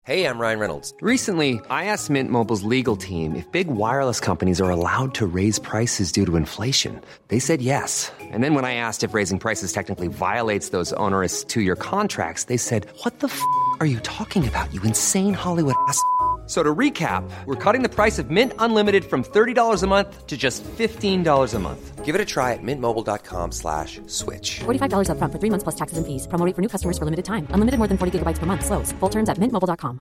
Hey, I'm Ryan Reynolds. Recently, I asked Mint Mobile's legal team if big wireless companies are allowed to raise prices due to inflation. They said yes. And then when I asked if raising prices technically violates those onerous two-year contracts, they said, "What the f*** are you talking about, you insane Hollywood ass?" So to recap, we're cutting the price of Mint Unlimited from $30 a month to just $15 a month. Give it a try at mintmobile.com/switch. $45 up front for 3 months plus taxes and fees. Promo rate for new customers for limited time. Unlimited more than 40 gigabytes per month. Slows full terms at mintmobile.com.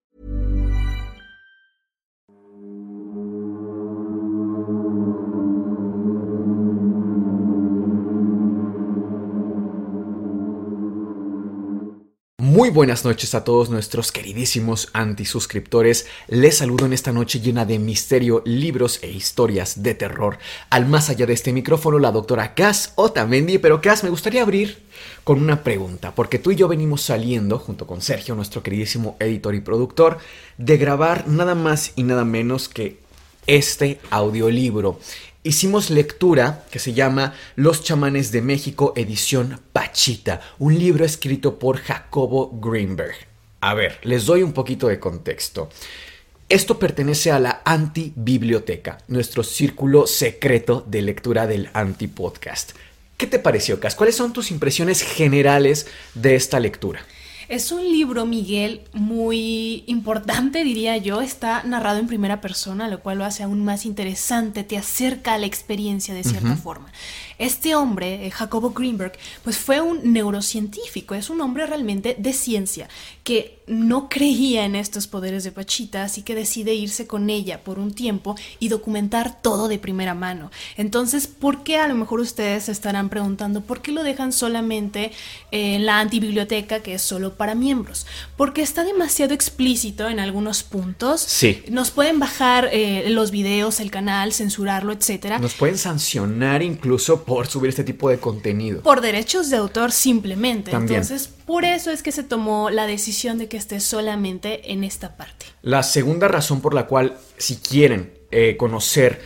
Muy buenas noches a todos nuestros queridísimos antisuscriptores. Les saludo en esta noche llena de misterio, libros e historias de terror. Al más allá de este micrófono, la doctora Cass Otamendi. Pero Cass, me gustaría abrir con una pregunta, porque tú y yo venimos saliendo, junto con Sergio, nuestro queridísimo editor y productor, de grabar nada más y nada menos que este audiolibro. Hicimos lectura que se llama Los Chamanes de México, edición Pachita, un libro escrito por Jacobo Greenberg. A ver, les doy un poquito de contexto. Esto pertenece a la Antibiblioteca, nuestro círculo secreto de lectura del Antipodcast. ¿Qué te pareció, Cas? ¿Cuáles son tus impresiones generales de esta lectura? Es un libro, Miguel, muy importante, diría yo. Está narrado en primera persona, lo cual lo hace aún más interesante, te acerca a la experiencia de cierta forma. Este hombre, Jacobo Greenberg, pues fue un neurocientífico, es un hombre realmente de ciencia que no creía en estos poderes de Pachita, así que decide irse con ella por un tiempo y documentar todo de primera mano. Entonces, ¿por qué? A lo mejor ustedes se estarán preguntando, ¿por qué lo dejan solamente en la Antibiblioteca, que es solo para miembros? Porque está demasiado explícito en algunos puntos. Sí. Nos pueden bajar los videos, el canal, censurarlo, etcétera. Nos pueden sancionar incluso por subir este tipo de contenido. Por derechos de autor simplemente. También. Entonces, por eso es que se tomó la decisión de que esté solamente en esta parte. La segunda razón por la cual, si quieren conocer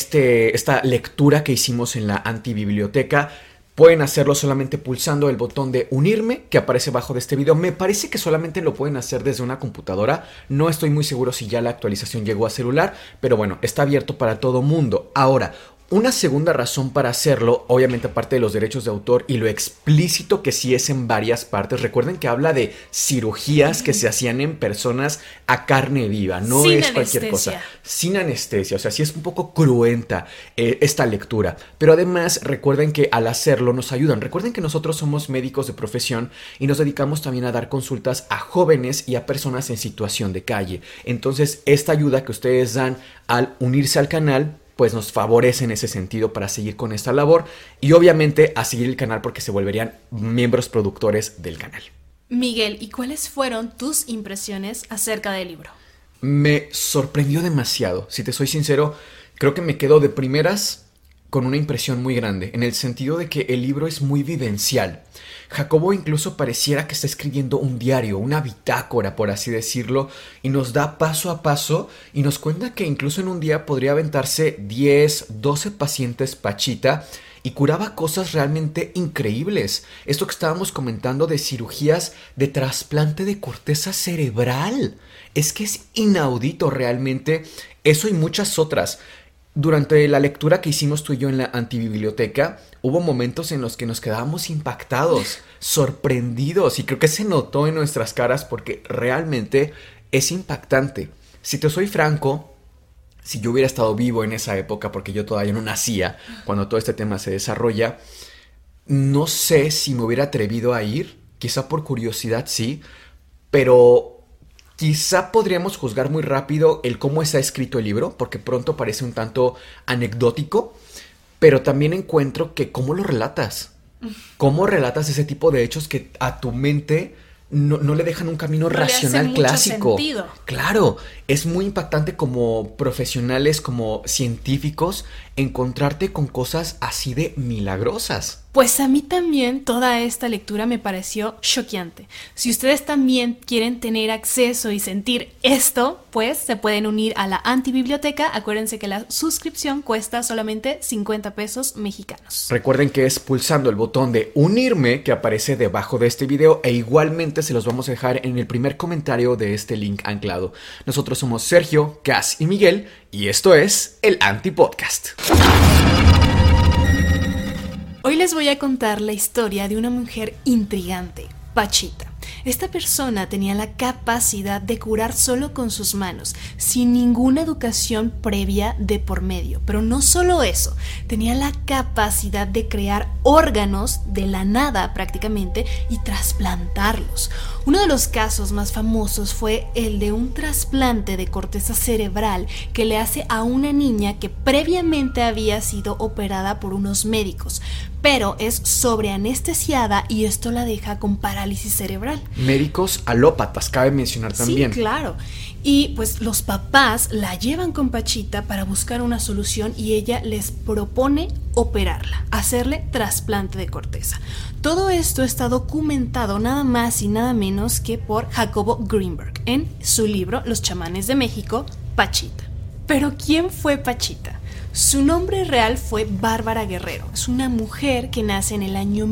esta lectura que hicimos en la Antibiblioteca, pueden hacerlo solamente pulsando el botón de unirme que aparece bajo de este video. Me parece que solamente lo pueden hacer desde una computadora. No estoy muy seguro si ya la actualización llegó a celular, pero bueno, está abierto para todo mundo. Ahora, una segunda razón para hacerlo, obviamente aparte de los derechos de autor y lo explícito que sí es en varias partes. Recuerden que habla de cirugías que se hacían en personas a carne viva, no Sin es cualquier anestesia. cosa. Sin anestesia, o sea, sí es un poco cruenta esta lectura. Pero además recuerden que al hacerlo nos ayudan. Recuerden que nosotros somos médicos de profesión y nos dedicamos también a dar consultas a jóvenes y a personas en situación de calle. Entonces, esta ayuda que ustedes dan al unirse al canal, pues nos favorece en ese sentido para seguir con esta labor y obviamente a seguir el canal porque se volverían miembros productores del canal. Miguel, ¿y cuáles fueron tus impresiones acerca del libro? Me sorprendió demasiado, si te soy sincero, creo que me quedo de primeras con una impresión muy grande, en el sentido de que el libro es muy vivencial. Jacobo incluso pareciera que está escribiendo un diario, una bitácora, por así decirlo, y nos da paso a paso y nos cuenta que incluso en un día podría aventarse 10, 12 pacientes Pachita y curaba cosas realmente increíbles. Esto que estábamos comentando de cirugías de trasplante de corteza cerebral, es que es inaudito realmente eso y muchas otras. Durante la lectura que hicimos tú y yo en la Antibiblioteca, hubo momentos en los que nos quedábamos impactados, sorprendidos, y creo que se notó en nuestras caras porque realmente es impactante. Si te soy franco, si yo hubiera estado vivo en esa época, porque yo todavía no nacía cuando todo este tema se desarrolla, no sé si me hubiera atrevido a ir, quizá por curiosidad sí, pero quizá podríamos juzgar muy rápido el cómo está escrito el libro, porque pronto parece un tanto anecdótico, pero también encuentro que cómo lo relatas. Cómo relatas ese tipo de hechos que a tu mente no le dejan un camino racional le hace clásico. mucho sentido. Claro, es muy impactante como profesionales, como científicos, encontrarte con cosas así de milagrosas. Pues a mí también toda esta lectura me pareció choqueante. Si ustedes también quieren tener acceso y sentir esto, pues se pueden unir a la Antibiblioteca. Acuérdense que la suscripción cuesta solamente 50 pesos mexicanos. Recuerden que es pulsando el botón de unirme que aparece debajo de este video, e igualmente se los vamos a dejar en el primer comentario de este link anclado. Nosotros somos Sergio, Cas y Miguel, y esto es el Antipodcast. Hoy les voy a contar la historia de una mujer intrigante, Pachita. Esta persona tenía la capacidad de curar solo con sus manos, sin ninguna educación previa de por medio. Pero no solo eso, tenía la capacidad de crear órganos de la nada prácticamente y trasplantarlos. Uno de los casos más famosos fue el de un trasplante de corteza cerebral que le hace a una niña que previamente había sido operada por unos médicos, pero es sobreanestesiada y esto la deja con parálisis cerebral. Médicos alópatas, cabe mencionar también. Sí, claro. Y pues los papás la llevan con Pachita para buscar una solución y ella les propone operarla, hacerle trasplante de corteza. Todo esto está documentado nada más y nada menos que por Jacobo Greenberg en su libro Los chamanes de México, Pachita. Pero ¿quién fue Pachita? Su nombre real fue Bárbara Guerrero. Es una mujer que nace en el año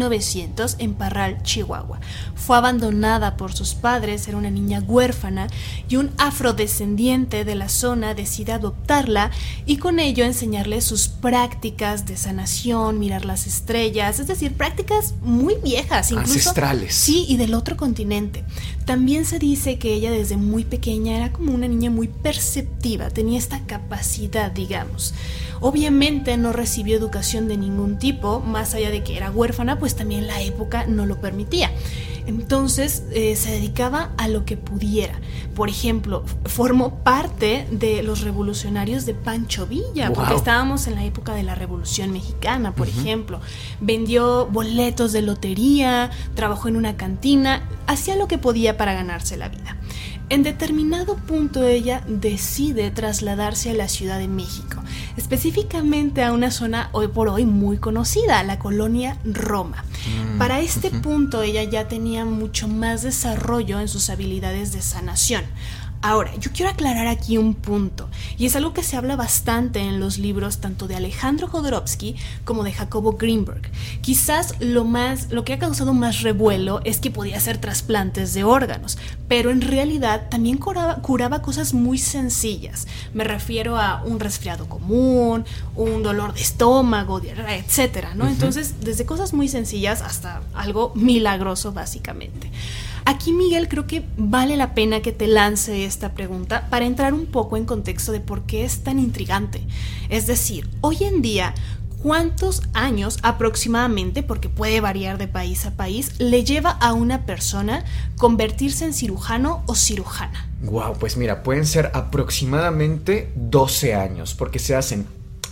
1900 en Parral, Chihuahua. Fue abandonada por sus padres, era una niña huérfana y un afrodescendiente de la zona decide adoptarla y con ello enseñarle sus prácticas de sanación, mirar las estrellas, es decir, prácticas muy viejas, incluso ancestrales. Sí, y del otro continente. También se dice que ella desde muy pequeña era como una niña muy perceptiva, tenía esta capacidad, digamos. Obviamente no recibió educación de ningún tipo, más allá de que era huérfana, pues también la época no lo permitía. Entonces se dedicaba a lo que pudiera. Por ejemplo, formó parte de los revolucionarios de Pancho Villa, porque estábamos en la época de la Revolución Mexicana, por ejemplo. Vendió boletos de lotería, trabajó en una cantina, hacía lo que podía para ganarse la vida. En determinado punto ella decide trasladarse a la Ciudad de México, específicamente a una zona hoy por hoy muy conocida, la colonia Roma. Para este punto ella ya tenía mucho más desarrollo en sus habilidades de sanación. Ahora, yo quiero aclarar aquí un punto, y es algo que se habla bastante en los libros tanto de Alejandro Jodorowsky como de Jacobo Greenberg. Quizás lo que ha causado más revuelo es que podía hacer trasplantes de órganos, pero en realidad también curaba cosas muy sencillas. Me refiero a un resfriado común, un dolor de estómago, diarrea, etcétera, ¿no? Entonces, desde cosas muy sencillas hasta algo milagroso, básicamente. Aquí, Miguel, creo que vale la pena que te lance esta pregunta para entrar un poco en contexto de por qué es tan intrigante. Es decir, hoy en día, ¿cuántos años aproximadamente, porque puede variar de país a país, le lleva a una persona convertirse en cirujano o cirujana? Wow, pues mira, pueden ser aproximadamente 12 años, porque se hacen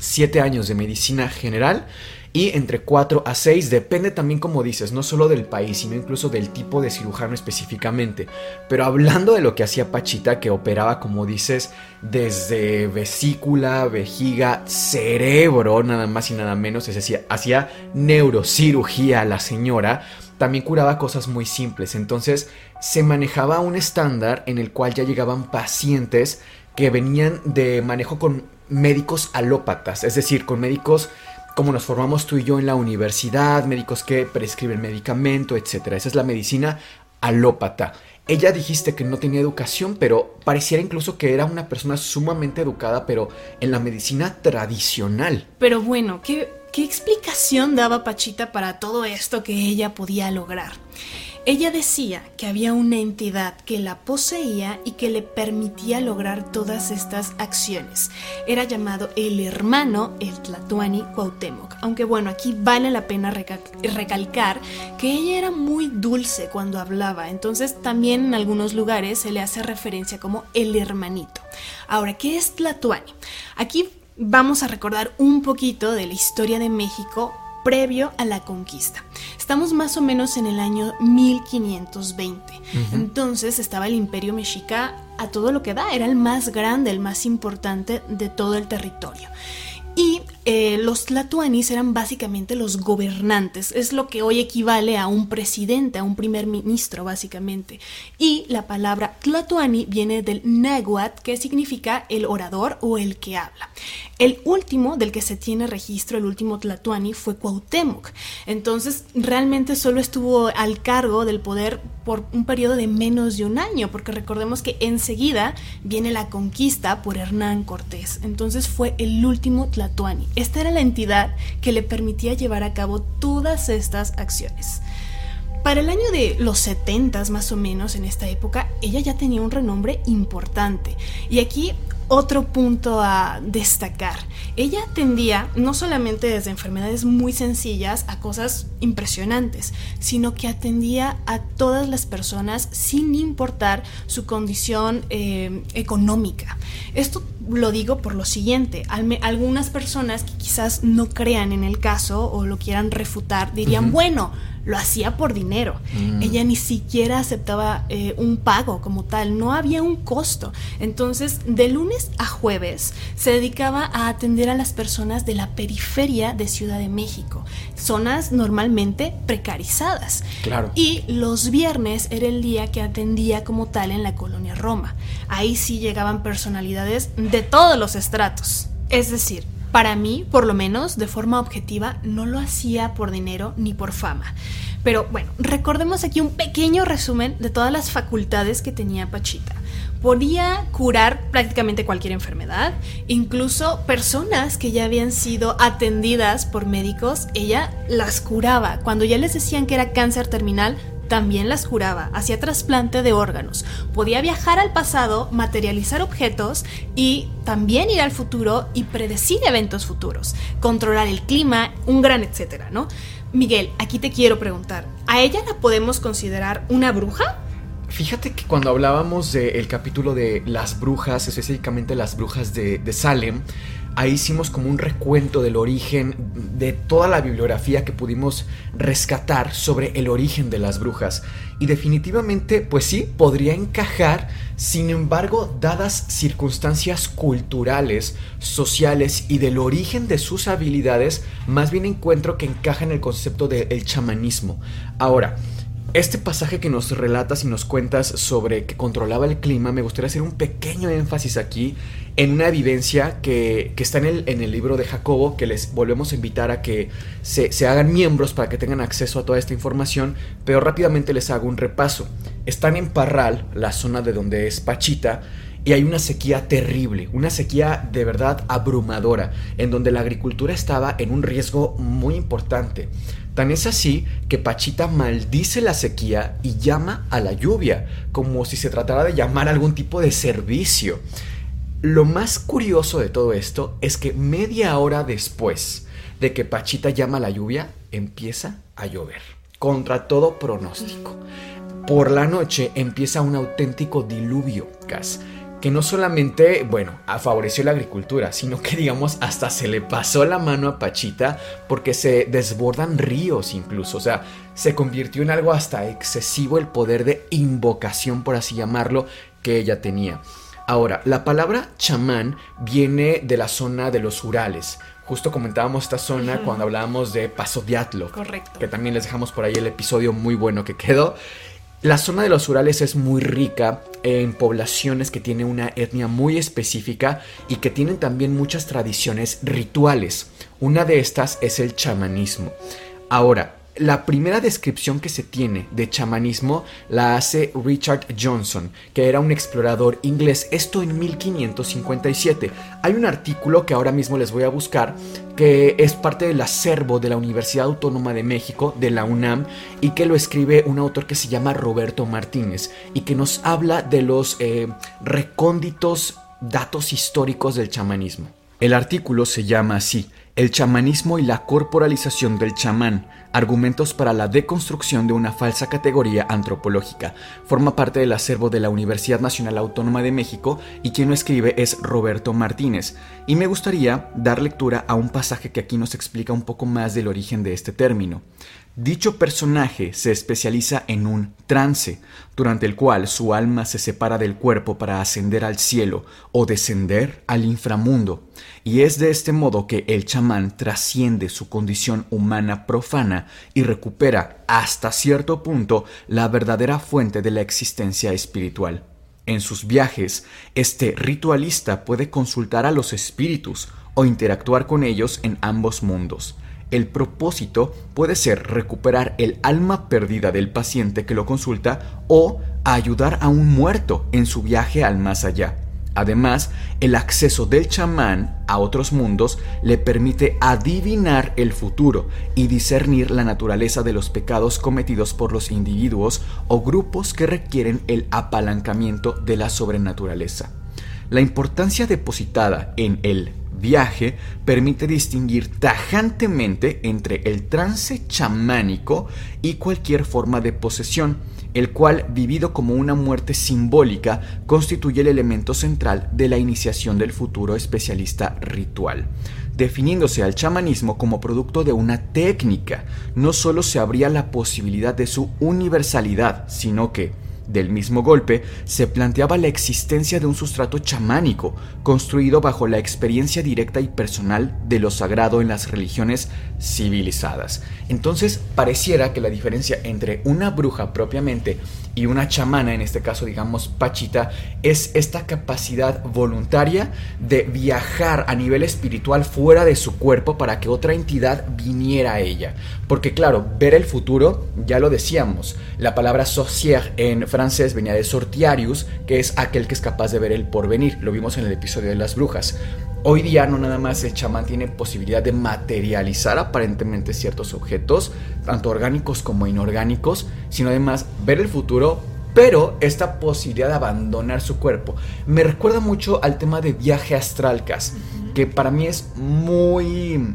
7 años de medicina general y entre 4 a 6, depende también, como dices, no solo del país, sino incluso del tipo de cirujano específicamente. Pero hablando de lo que hacía Pachita, que operaba, como dices, desde vesícula, vejiga, cerebro, nada más y nada menos, es decir, hacía neurocirugía la señora, también curaba cosas muy simples. Entonces se manejaba un estándar en el cual ya llegaban pacientes que venían de manejo con médicos alópatas, es decir, con médicos como nos formamos tú y yo en la universidad, médicos que prescriben medicamento, etc. Esa es la medicina alópata. Ella dijiste que no tenía educación, pero pareciera incluso que era una persona sumamente educada, pero en la medicina tradicional. Pero bueno, ¿qué explicación daba Pachita para todo esto que ella podía lograr? Ella decía que había una entidad que la poseía y que le permitía lograr todas estas acciones. Era llamado el hermano, el Tlatoani Cuauhtémoc. Aunque bueno, aquí vale la pena recalcar que ella era muy dulce cuando hablaba. Entonces también en algunos lugares se le hace referencia como el hermanito. Ahora, ¿qué es Tlatoani? Aquí vamos a recordar un poquito de la historia de México previo a la conquista. Estamos más o menos en el año 1520. Entonces estaba el Imperio Mexica a todo lo que da. Era el más grande, el más importante de todo el territorio. Y los tlatoanis eran básicamente los gobernantes, es lo que hoy equivale a un presidente, a un primer ministro básicamente. Y la palabra tlatoani viene del náhuatl, que significa el orador o el que habla. El último del que se tiene registro, el último tlatoani, fue Cuauhtémoc. Entonces realmente solo estuvo al cargo del poder por un periodo de menos de un año, porque recordemos que enseguida viene la conquista por Hernán Cortés. Entonces fue el último tlatoani. Esta era la entidad que le permitía llevar a cabo todas estas acciones. Para el año de los 70 más o menos, en esta época, ella ya tenía un renombre importante. Y aquí otro punto a destacar. Ella atendía no solamente desde enfermedades muy sencillas a cosas impresionantes, sino que atendía a todas las personas sin importar su condición económica. Esto lo digo por lo siguiente: algunas personas que quizás no crean en el caso o lo quieran refutar dirían, bueno, lo hacía por dinero. Ella ni siquiera aceptaba un pago como tal, no había un costo. Entonces, de lunes a jueves se dedicaba a atender a las personas de la periferia de Ciudad de México, zonas normalmente precarizadas. Claro. Y los viernes era el día que atendía como tal en la colonia Roma. Ahí sí llegaban personalidades de todos los estratos. Es decir, para mí, por lo menos, de forma objetiva, no lo hacía por dinero ni por fama. Pero bueno, recordemos aquí un pequeño resumen de todas las facultades que tenía Pachita. Podía curar prácticamente cualquier enfermedad, incluso personas que ya habían sido atendidas por médicos, ella las curaba. Cuando ya les decían que era cáncer terminal, también las curaba, hacía trasplante de órganos, podía viajar al pasado, materializar objetos y también ir al futuro y predecir eventos futuros, controlar el clima, un gran etcétera, ¿no? Miguel, aquí te quiero preguntar, ¿a ella la podemos considerar una bruja? Fíjate que cuando hablábamos del capítulo de las brujas, específicamente las brujas de Salem, ahí hicimos como un recuento del origen de toda la bibliografía que pudimos rescatar sobre el origen de las brujas. Y definitivamente, pues sí, podría encajar. Sin embargo, dadas circunstancias culturales, sociales y del origen de sus habilidades, más bien encuentro que encaja en el concepto del chamanismo. Ahora, este pasaje que nos relatas y nos cuentas sobre que controlaba el clima, me gustaría hacer un pequeño énfasis aquí en una evidencia que está en el libro de Jacobo, que les volvemos a invitar a que se hagan miembros para que tengan acceso a toda esta información, pero rápidamente les hago un repaso. Están en Parral, la zona de donde es Pachita, y hay una sequía terrible, una sequía de verdad abrumadora, en donde la agricultura estaba en un riesgo muy importante. Tan es así que Pachita maldice la sequía y llama a la lluvia, como si se tratara de llamar a algún tipo de servicio. Lo más curioso de todo esto es que media hora después de que Pachita llama a la lluvia, empieza a llover, contra todo pronóstico. Por la noche empieza un auténtico diluvio, Cas, que no solamente, favoreció la agricultura, sino que, digamos, hasta se le pasó la mano a Pachita porque se desbordan ríos incluso. O sea, se convirtió en algo hasta excesivo el poder de invocación, por así llamarlo, que ella tenía. Ahora, la palabra chamán viene de la zona de los Urales. Justo comentábamos esta zona cuando hablábamos de Paso Diatlo. Correcto. Que también les dejamos por ahí el episodio muy bueno que quedó. La zona de los Urales es muy rica en poblaciones que tienen una etnia muy específica y que tienen también muchas tradiciones rituales. Una de estas es el chamanismo. Ahora, la primera descripción que se tiene de chamanismo la hace Richard Johnson, que era un explorador inglés, esto en 1557. Hay un artículo que ahora mismo les voy a buscar, que es parte del acervo de la Universidad Autónoma de México, de la UNAM, y que lo escribe un autor que se llama Roberto Martínez, y que nos habla de los recónditos datos históricos del chamanismo. El artículo se llama así: El chamanismo y la corporalización del chamán, Argumentos para la deconstrucción de una falsa categoría antropológica. Forma parte del acervo de la Universidad Nacional Autónoma de México y quien lo escribe es Roberto Martínez. Y me gustaría dar lectura a un pasaje que aquí nos explica un poco más del origen de este término. Dicho personaje se especializa en un trance, durante el cual su alma se separa del cuerpo para ascender al cielo o descender al inframundo, y es de este modo que el chamán trasciende su condición humana profana y recupera hasta cierto punto la verdadera fuente de la existencia espiritual. En sus viajes, este ritualista puede consultar a los espíritus o interactuar con ellos en ambos mundos. El propósito puede ser recuperar el alma perdida del paciente que lo consulta o ayudar a un muerto en su viaje al más allá. Además, el acceso del chamán a otros mundos le permite adivinar el futuro y discernir la naturaleza de los pecados cometidos por los individuos o grupos que requieren el apalancamiento de la sobrenaturaleza. La importancia depositada en el viaje permite distinguir tajantemente entre el trance chamánico y cualquier forma de posesión, el cual, vivido como una muerte simbólica, constituye el elemento central de la iniciación del futuro especialista ritual. Definiéndose al chamanismo como producto de una técnica, no solo se abría la posibilidad de su universalidad, sino que, del mismo golpe, se planteaba la existencia de un sustrato chamánico, construido bajo la experiencia directa y personal de lo sagrado en las religiones civilizadas. Entonces, pareciera que la diferencia entre una bruja propiamente y una chamana, en este caso digamos Pachita, es esta capacidad voluntaria de viajar a nivel espiritual fuera de su cuerpo para que otra entidad viniera a ella. Porque claro, ver el futuro, ya lo decíamos, la palabra sorcière en francés venía de sortiarius, que es aquel que es capaz de ver el porvenir. Lo vimos en el episodio de las brujas. Hoy día no nada más el chamán tiene posibilidad de materializar aparentemente ciertos objetos, tanto orgánicos como inorgánicos, sino además ver el futuro, pero esta posibilidad de abandonar su cuerpo. Me recuerda mucho al tema de viaje astral, Cas, que para mí es muy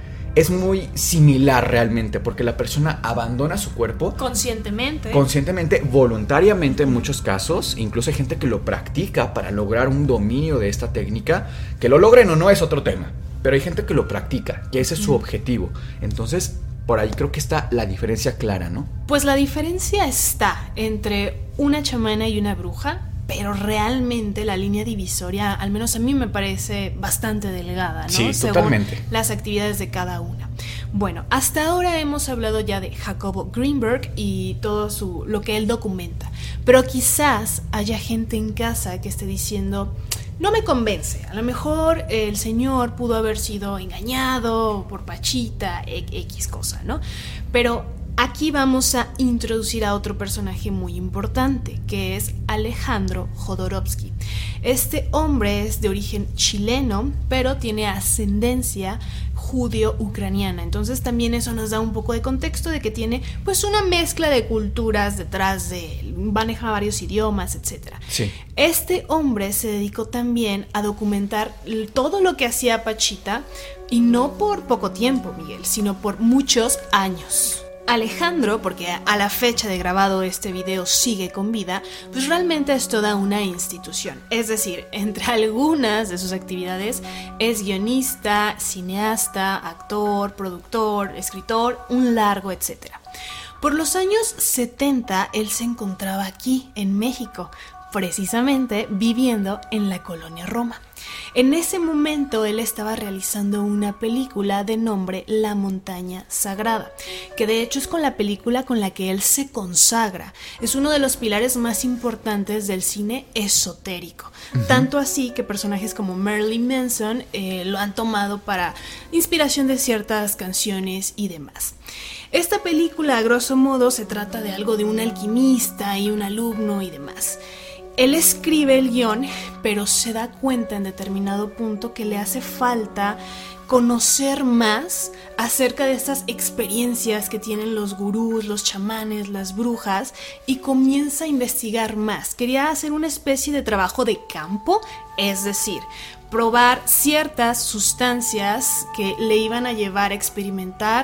similar realmente, porque la persona abandona su cuerpo conscientemente, voluntariamente en muchos casos. Incluso hay gente que lo practica para lograr un dominio de esta técnica. Que lo logren o no es otro tema, pero hay gente que lo practica, que ese es su objetivo. Entonces, por ahí creo que está la diferencia clara, ¿no? Pues la diferencia está entre una chamana y una bruja, pero realmente la línea divisoria, al menos a mí me parece bastante delgada, ¿no? Sí, según totalmente. Las actividades de cada una. Bueno, hasta ahora hemos hablado ya de Jacobo Greenberg y todo lo que él documenta, pero quizás haya gente en casa que esté diciendo: no me convence, a lo mejor el señor pudo haber sido engañado por Pachita, X cosa, ¿no? Pero aquí vamos a introducir a otro personaje muy importante, que es Alejandro Jodorowsky. Este hombre es de origen chileno, pero tiene ascendencia judío-ucraniana. Entonces también eso nos da un poco de contexto de que tiene pues una mezcla de culturas detrás de él, maneja varios idiomas, etc. Sí. Este hombre se dedicó también a documentar todo lo que hacía Pachita, y no por poco tiempo, Miguel, sino por muchos años. Alejandro, porque a la fecha de grabado este video sigue con vida, pues realmente es toda una institución. Es decir, entre algunas de sus actividades es guionista, cineasta, actor, productor, escritor, un largo etcétera. Por los años 70 él se encontraba aquí en México, precisamente viviendo en la colonia Roma. En ese momento él estaba realizando una película de nombre La Montaña Sagrada, que de hecho es con la película con la que él se consagra. Es uno de los pilares más importantes del cine esotérico. Tanto así que personajes como Marilyn Manson lo han tomado para inspiración de ciertas canciones y demás. Esta película, a grosso modo, se trata de algo de un alquimista y un alumno y demás. Él escribe el guión, pero se da cuenta en determinado punto que le hace falta conocer más acerca de estas experiencias que tienen los gurús, los chamanes, las brujas, y comienza a investigar más. Quería hacer una especie de trabajo de campo, es decir, probar ciertas sustancias que le iban a llevar a experimentar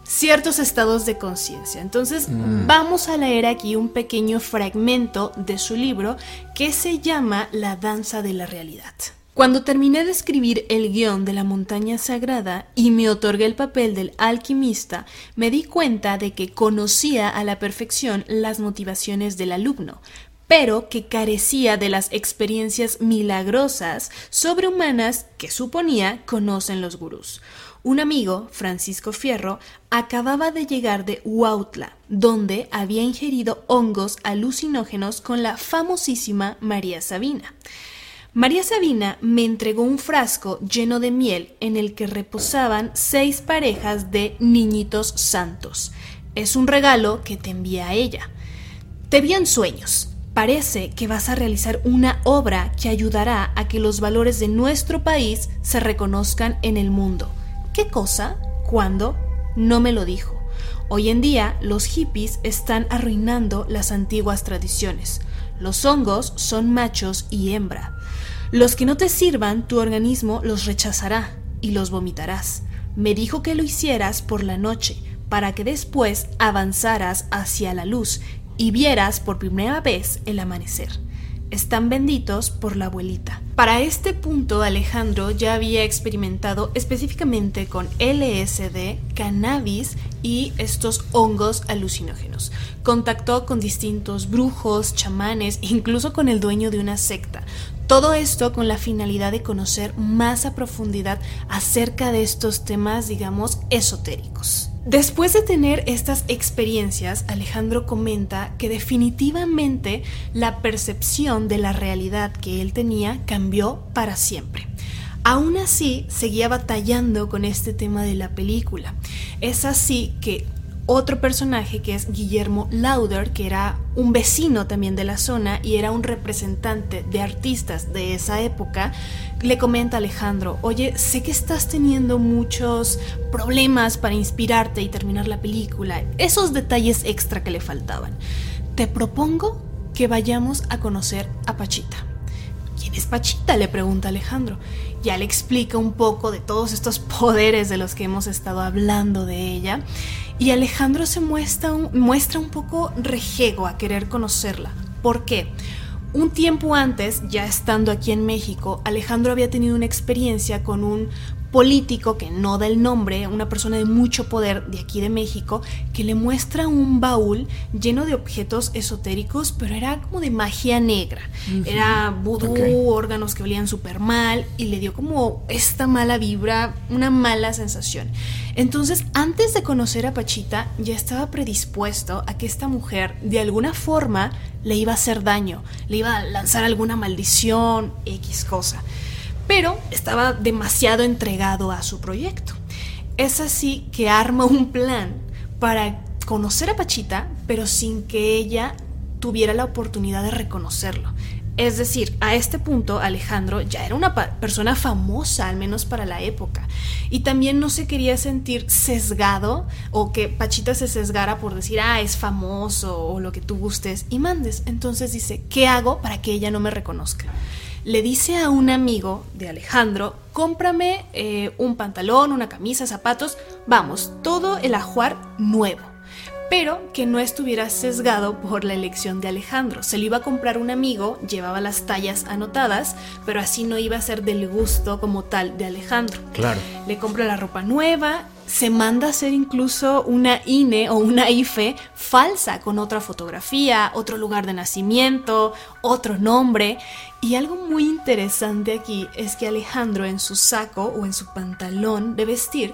ciertos estados de conciencia. Entonces, vamos a leer aquí un pequeño fragmento de su libro que se llama La danza de la realidad. Cuando terminé de escribir el guión de La montaña sagrada y me otorgué el papel del alquimista, me di cuenta de que conocía a la perfección las motivaciones del alumno, pero que carecía de las experiencias milagrosas, sobrehumanas que suponía conocen los gurús. Un amigo, Francisco Fierro, acababa de llegar de Huautla, donde había ingerido hongos alucinógenos con la famosísima María Sabina. María Sabina me entregó un frasco lleno de miel en el que reposaban 6 parejas de niñitos santos. Es un regalo que te envía a ella. Te vi en sueños. Parece que vas a realizar una obra que ayudará a que los valores de nuestro país se reconozcan en el mundo. ¿Qué cosa? ¿Cuándo? No me lo dijo. Hoy en día, los hippies están arruinando las antiguas tradiciones. Los hongos son machos y hembra. Los que no te sirvan, tu organismo los rechazará y los vomitarás. Me dijo que lo hicieras por la noche, para que después avanzaras hacia la luz y vieras por primera vez el amanecer. Están benditos por la abuelita. Para este punto, Alejandro ya había experimentado específicamente con LSD, cannabis y estos hongos alucinógenos. Contactó con distintos brujos, chamanes, incluso con el dueño de una secta. Todo esto con la finalidad de conocer más a profundidad acerca de estos temas, digamos, esotéricos. Después de tener estas experiencias, Alejandro comenta que definitivamente la percepción de la realidad que él tenía cambió para siempre. Aún así, seguía batallando con este tema de la película. Es así que otro personaje, que es Guillermo Lauder, que era un vecino también de la zona y era un representante de artistas de esa época, le comenta a Alejandro: oye, sé que estás teniendo muchos problemas para inspirarte y terminar la película, esos detalles extra que le faltaban. Te propongo que vayamos a conocer a Pachita. ¿Quién es Pachita?, le pregunta Alejandro. Ya le explica un poco de todos estos poderes de los que hemos estado hablando de ella. Y Alejandro se muestra un poco rejego a querer conocerla. ¿Por qué? Un tiempo antes, ya estando aquí en México, Alejandro había tenido una experiencia con un político que no da el nombre, una persona de mucho poder de aquí de México, que le muestra un baúl lleno de objetos esotéricos, pero era como de magia negra. Era vudú, órganos que olían súper mal, y le dio como esta mala vibra, una mala sensación. Entonces, antes de conocer a Pachita, ya estaba predispuesto a que esta mujer, de alguna forma, le iba a hacer daño, le iba a lanzar alguna maldición, X cosa. Pero estaba demasiado entregado a su proyecto. Es así que arma un plan para conocer a Pachita, pero sin que ella tuviera la oportunidad de reconocerlo. Es decir, a este punto Alejandro ya era una persona famosa, al menos para la época, y también no se quería sentir sesgado, o que Pachita se sesgara por decir, es famoso, o lo que tú gustes y mandes. Entonces dice, ¿qué hago para que ella no me reconozca? Le dice a un amigo de Alejandro: cómprame un pantalón, una camisa, zapatos, vamos, todo el ajuar nuevo, pero que no estuviera sesgado por la elección de Alejandro. Se lo iba a comprar un amigo, llevaba las tallas anotadas, pero así no iba a ser del gusto como tal de Alejandro. Claro. Le compra la ropa nueva, se manda a hacer incluso una INE o una IFE falsa con otra fotografía, otro lugar de nacimiento, otro nombre. Y algo muy interesante aquí es que Alejandro, en su saco o en su pantalón de vestir,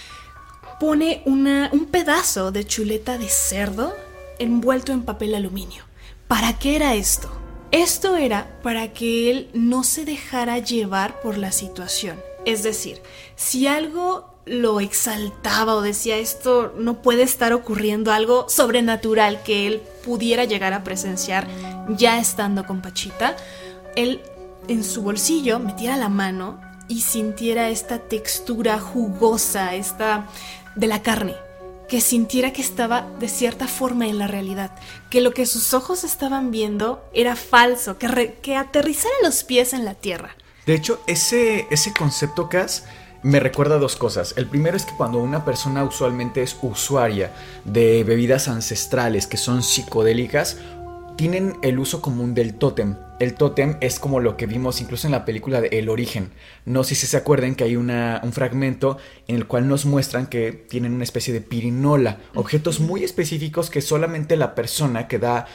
pone un pedazo de chuleta de cerdo envuelto en papel aluminio. ¿Para qué era esto? Esto era para que él no se dejara llevar por la situación. Es decir, si algo lo exaltaba o decía, esto no puede estar ocurriendo, algo sobrenatural que él pudiera llegar a presenciar ya estando con Pachita, él en su bolsillo metiera la mano y sintiera esta textura jugosa, esta de la carne, que sintiera que estaba de cierta forma en la realidad, que lo que sus ojos estaban viendo era falso, que aterrizara los pies en la tierra. De hecho, ese concepto, Cass, me recuerda dos cosas. El primero es que cuando una persona usualmente es usuaria de bebidas ancestrales que son psicodélicas, tienen el uso común del tótem. El tótem es como lo que vimos incluso en la película de El Origen. No sé si se acuerdan que hay un fragmento en el cual nos muestran que tienen una especie de pirinola, objetos muy específicos que solamente la persona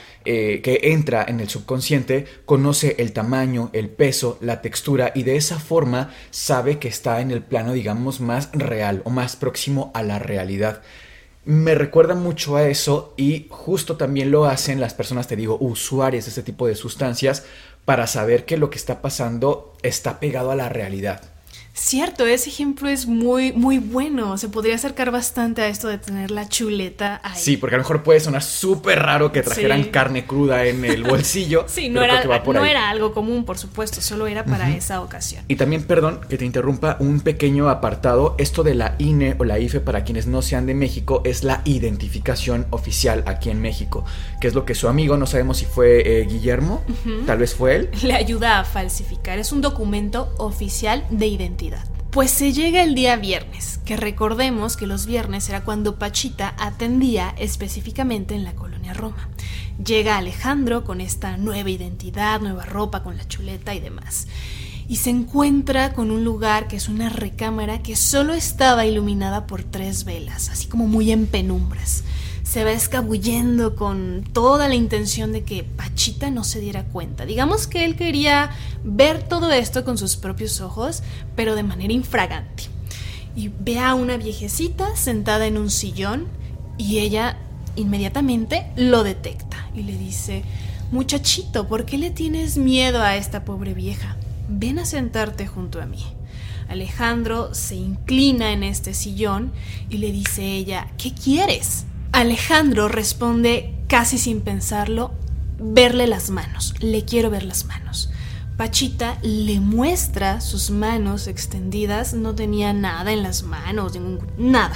que entra en el subconsciente conoce el tamaño, el peso, la textura, y de esa forma sabe que está en el plano, digamos, más real o más próximo a la realidad. Me recuerda mucho a eso, y justo también lo hacen las personas, te digo, usuarias de este tipo de sustancias, para saber que lo que está pasando está pegado a la realidad. Cierto, ese ejemplo es muy, muy bueno. Se podría acercar bastante a esto de tener la chuleta ahí. Sí, porque a lo mejor puede sonar súper raro que trajeran carne cruda en el bolsillo. Sí, no era algo común, por supuesto, solo era para esa ocasión. Y también, perdón que te interrumpa, un pequeño apartado. Esto de la INE o la IFE, para quienes no sean de México, es la identificación oficial aquí en México, que es lo que su amigo, no sabemos si fue Guillermo, tal vez fue él, le ayuda a falsificar. Es un documento oficial de identidad. Pues se llega el día viernes, que recordemos que los viernes era cuando Pachita atendía específicamente en la colonia Roma. Llega Alejandro con esta nueva identidad, nueva ropa, con la chuleta y demás. Y se encuentra con un lugar que es una recámara que solo estaba iluminada por 3 velas, así como muy en penumbras. Se va escabullendo con toda la intención de que Pachita no se diera cuenta. Digamos que él quería ver todo esto con sus propios ojos, pero de manera infragante. Y ve a una viejecita sentada en un sillón, y ella inmediatamente lo detecta y le dice: muchachito, ¿por qué le tienes miedo a esta pobre vieja? Ven a sentarte junto a mí. Alejandro se inclina en este sillón y le dice ella: ¿qué quieres? Alejandro responde casi sin pensarlo: verle las manos, le quiero ver las manos. Pachita le muestra sus manos extendidas, no tenía nada en las manos, nada.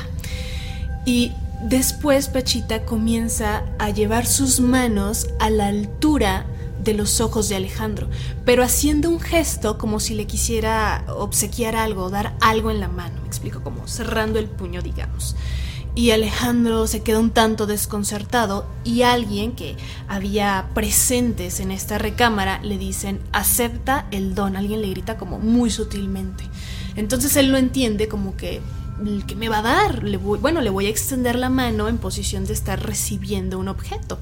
Y después Pachita comienza a llevar sus manos a la altura de los ojos de Alejandro, pero haciendo un gesto como si le quisiera obsequiar algo, dar algo en la mano, me explico, como cerrando el puño, digamos. Y Alejandro se queda un tanto desconcertado, y alguien que había presentes en esta recámara le dicen: acepta el don. Alguien le grita como muy sutilmente. Entonces él lo entiende como que ¿qué me va a dar? Le voy a extender la mano en posición de estar recibiendo un objeto.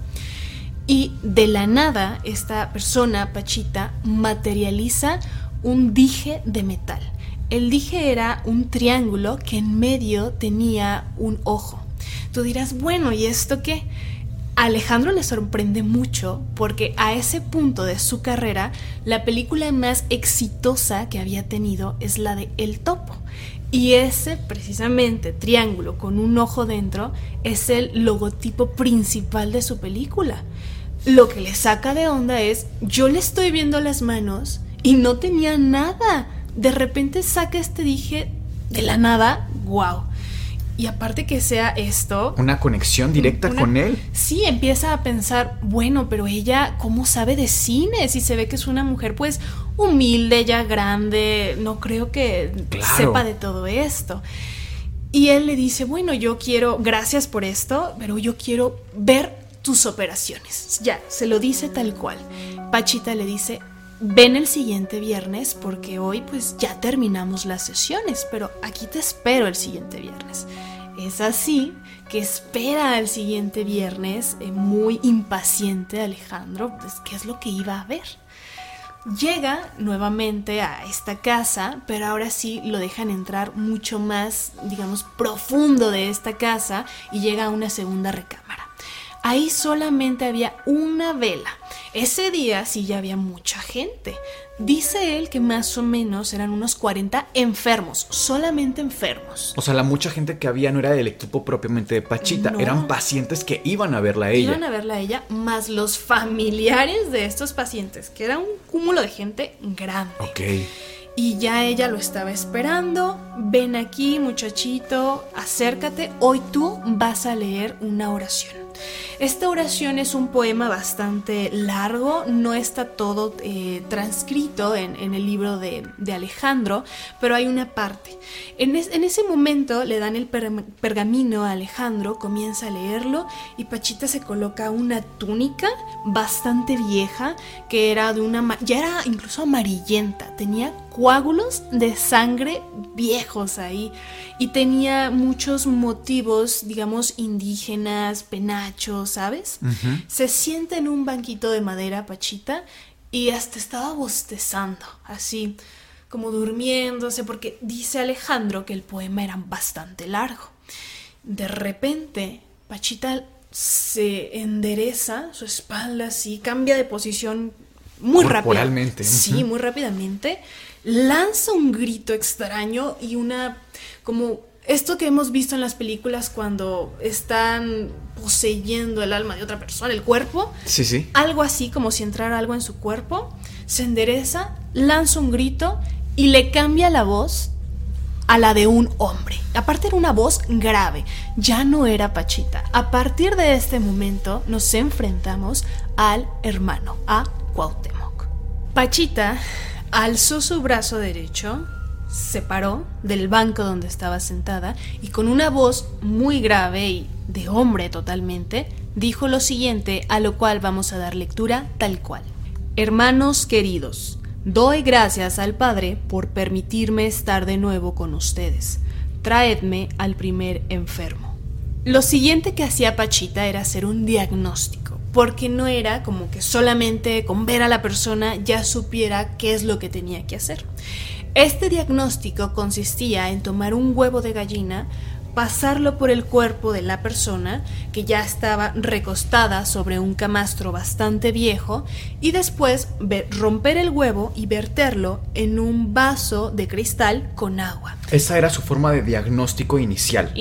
Y de la nada esta persona, Pachita, materializa un dije de metal. El dije era un triángulo que en medio tenía un ojo. Tú dirás, bueno, ¿y esto qué? A Alejandro le sorprende mucho porque a ese punto de su carrera, la película más exitosa que había tenido es la de El Topo. Y ese, precisamente, triángulo con un ojo dentro, es el logotipo principal de su película. Lo que le saca de onda es: yo le estoy viendo las manos y no tenía nada. De repente saca este dije de la nada, wow. Y aparte que sea esto, una conexión directa con él. Sí, empieza a pensar, bueno, pero ella, ¿cómo sabe de cine? Si se ve que es una mujer, pues, humilde, ya grande, no creo que sepa de todo esto. Y él le dice, bueno, yo quiero, gracias por esto, pero yo quiero ver tus operaciones. Ya, se lo dice tal cual. Pachita le dice: ven el siguiente viernes porque hoy pues ya terminamos las sesiones, pero aquí te espero el siguiente viernes. Es así que espera al siguiente viernes, muy impaciente Alejandro, pues qué es lo que iba a ver. Llega nuevamente a esta casa, pero ahora sí lo dejan entrar mucho más, digamos, profundo de esta casa, y llega a una segunda recámara. Ahí solamente había una vela. Ese día sí ya había mucha gente. Dice él que más o menos eran unos 40 enfermos, solamente enfermos. O sea, la mucha gente que había no era del equipo propiamente de Pachita, no. Eran pacientes que iban a verla a ella. Iban a verla a ella, más los familiares de estos pacientes, que era un cúmulo de gente grande. Ok. Y ya ella lo estaba esperando. Ven aquí, muchachito, acércate. Hoy tú vas a leer una oración. Esta oración es un poema bastante largo, no está todo transcrito en el libro de Alejandro, pero hay una parte. En ese momento le dan el pergamino a Alejandro, comienza a leerlo y Pachita se coloca una túnica bastante vieja que era ya era incluso amarillenta, tenía coágulos de sangre viejos ahí y tenía muchos motivos, digamos, indígenas, penachos, ¿sabes? Uh-huh. Se sienta en un banquito de madera Pachita y hasta estaba bostezando, así como durmiéndose, porque dice Alejandro que el poema era bastante largo. De repente Pachita se endereza su espalda así, cambia de posición muy rápidamente. Sí, muy rápidamente. Lanza un grito extraño y como esto que hemos visto en las películas cuando están poseyendo el alma de otra persona, el cuerpo. Sí, sí. Algo así, como si entrara algo en su cuerpo. Se endereza, lanza un grito y le cambia la voz a la de un hombre. Aparte era una voz grave, ya no era Pachita. A partir de este momento nos enfrentamos al hermano, a Cuauhtémoc. Pachita alzó su brazo derecho, se paró del banco donde estaba sentada y con una voz muy grave y de hombre totalmente, dijo lo siguiente, a lo cual vamos a dar lectura tal cual. Hermanos queridos, doy gracias al Padre por permitirme estar de nuevo con ustedes. Traedme al primer enfermo. Lo siguiente que hacía Pachita era hacer un diagnóstico, porque no era como que solamente con ver a la persona ya supiera qué es lo que tenía que hacer. Este diagnóstico consistía en tomar un huevo de gallina, pasarlo por el cuerpo de la persona que ya estaba recostada sobre un camastro bastante viejo y después romper el huevo y verterlo en un vaso de cristal con agua. Esa era su forma de diagnóstico inicial.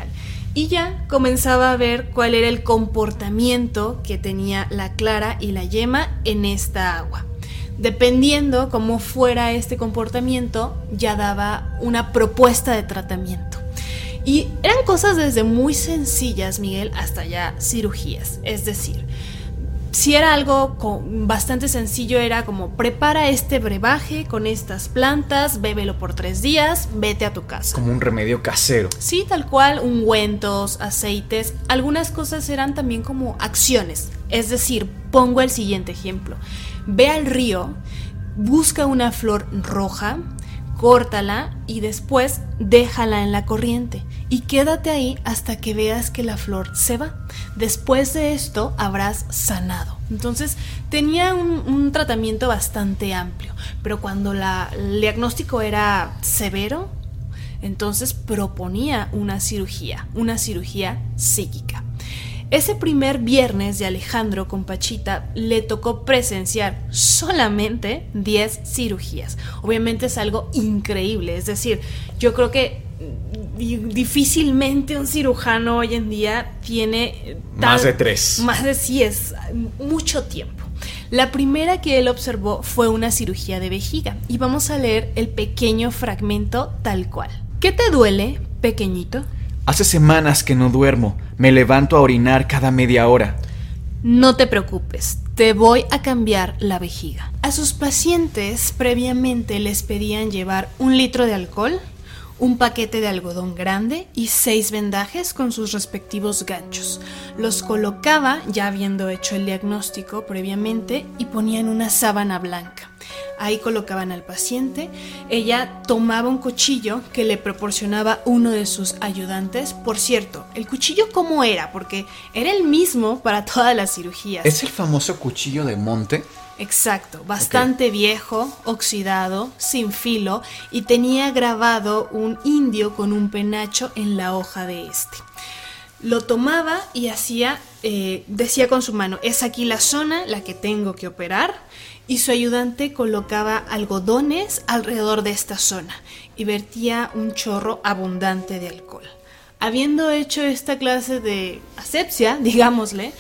Y ya comenzaba a ver cuál era el comportamiento que tenía la clara y la yema en esta agua. Dependiendo cómo fuera este comportamiento, ya daba una propuesta de tratamiento. Y eran cosas desde muy sencillas, Miguel, hasta ya cirugías. Es decir, si era algo bastante sencillo, era como prepara este brebaje con estas plantas, bébelo por 3 días, vete a tu casa. Como un remedio casero. Sí, tal cual, ungüentos, aceites. Algunas cosas eran también como acciones. Es decir, pongo el siguiente ejemplo. Ve al río, busca una flor roja, córtala y después déjala en la corriente y quédate ahí hasta que veas que la flor se va. Después de esto habrás sanado. Entonces tenía un tratamiento bastante amplio, pero cuando el diagnóstico era severo, entonces proponía una cirugía psíquica. Ese primer viernes de Alejandro con Pachita le tocó presenciar solamente 10 cirugías. Obviamente es algo increíble, es decir, yo creo que difícilmente un cirujano hoy en día tiene más de 3. Más de 10, es mucho tiempo. La primera que él observó fue una cirugía de vejiga y vamos a leer el pequeño fragmento tal cual. ¿Qué te duele, pequeñito? Hace semanas que no duermo. Me levanto a orinar cada media hora. No te preocupes, te voy a cambiar la vejiga. A sus pacientes previamente les pedían llevar 1 litro de alcohol, un paquete de algodón grande y 6 vendajes con sus respectivos ganchos. Los colocaba, ya habiendo hecho el diagnóstico previamente, y ponían una sábana blanca. Ahí colocaban al paciente. Ella tomaba un cuchillo que le proporcionaba uno de sus ayudantes. Por cierto, ¿el cuchillo cómo era? Porque era el mismo para todas las cirugías. ¿Es el famoso cuchillo de monte? Exacto, bastante viejo, oxidado, sin filo, y tenía grabado un indio con un penacho en la hoja de este. Lo tomaba y decía con su mano, es aquí la zona la que tengo que operar, y su ayudante colocaba algodones alrededor de esta zona y vertía un chorro abundante de alcohol. Habiendo hecho esta clase de asepsia, digámosle,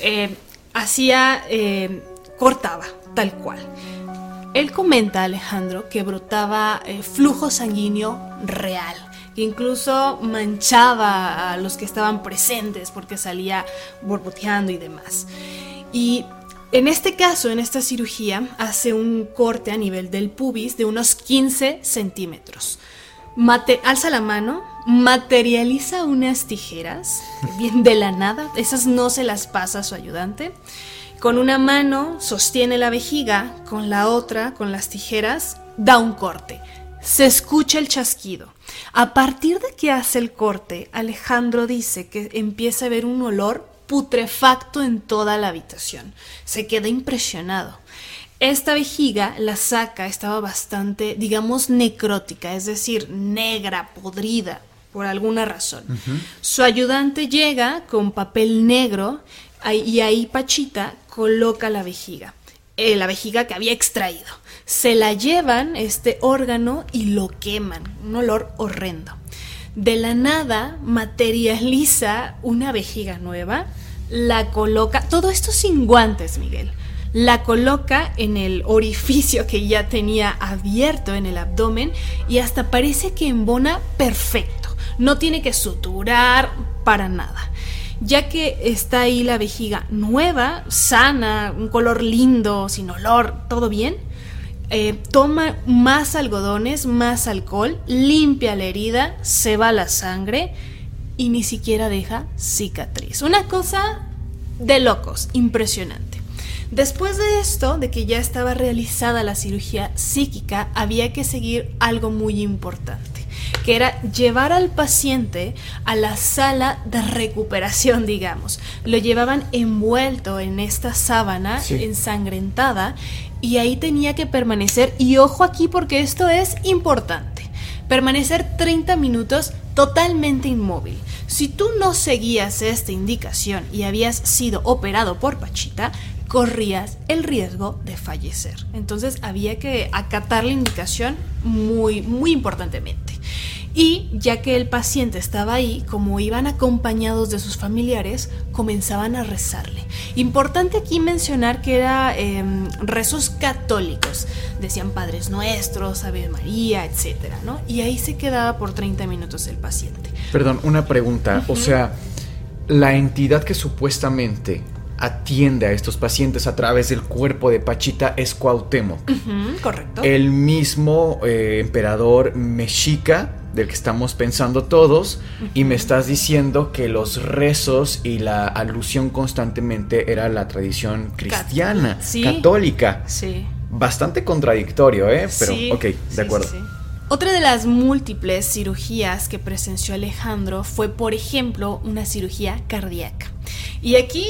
cortaba, tal cual. Él comenta, Alejandro, que brotaba flujo sanguíneo real, que incluso manchaba a los que estaban presentes porque salía borboteando y demás. Y en este caso, en esta cirugía, hace un corte a nivel del pubis de unos 15 centímetros. Alza la mano, materializa unas tijeras, bien de la nada, esas no se las pasa a su ayudante. Con una mano sostiene la vejiga, con la otra, con las tijeras, da un corte. Se escucha el chasquido. A partir de que hace el corte, Alejandro dice que empieza a ver un olor putrefacto en toda la habitación. Se queda impresionado. Esta vejiga la saca, estaba bastante, digamos, necrótica, es decir, negra, podrida, por alguna razón. Su ayudante llega con papel negro y ahí Pachita coloca la vejiga que había extraído. Se la llevan, este órgano, y lo queman, un olor horrendo. De la nada materializa una vejiga nueva, la coloca, todo esto sin guantes, Miguel, la coloca en el orificio que ya tenía abierto en el abdomen y hasta parece que embona perfecto, no tiene que suturar para nada. Ya que está ahí la vejiga nueva, sana, un color lindo, sin olor, todo bien, toma más algodones, más alcohol, limpia la herida, se va la sangre y ni siquiera deja cicatriz. Una cosa de locos, impresionante. Después de esto, de que ya estaba realizada la cirugía psíquica, había que seguir algo muy importante, que era llevar al paciente a la sala de recuperación, digamos. Lo llevaban envuelto en esta sábana ensangrentada y ahí tenía que permanecer, y ojo aquí porque esto es importante, permanecer 30 minutos totalmente inmóvil. Si tú no seguías esta indicación y habías sido operado por Pachita, corrías el riesgo de fallecer. Entonces había que acatar la indicación muy, muy importantemente. Y ya que el paciente estaba ahí, como iban acompañados de sus familiares, comenzaban a rezarle. Importante aquí mencionar que era rezos católicos. Decían Padres Nuestros, Ave María, etcétera, ¿no? Y ahí se quedaba por 30 minutos el paciente. Perdón, una pregunta. O sea, la entidad que supuestamente atiende a estos pacientes a través del cuerpo de Pachita es Cuauhtémoc. Correcto. El mismo emperador mexica del que estamos pensando todos, y me estás diciendo que los rezos y la alusión constantemente era la tradición cristiana, católica. Sí. Bastante contradictorio, ¿eh? Pero, sí, ok, de acuerdo. Sí. Otra de las múltiples cirugías que presenció Alejandro fue, por ejemplo, una cirugía cardíaca. Y aquí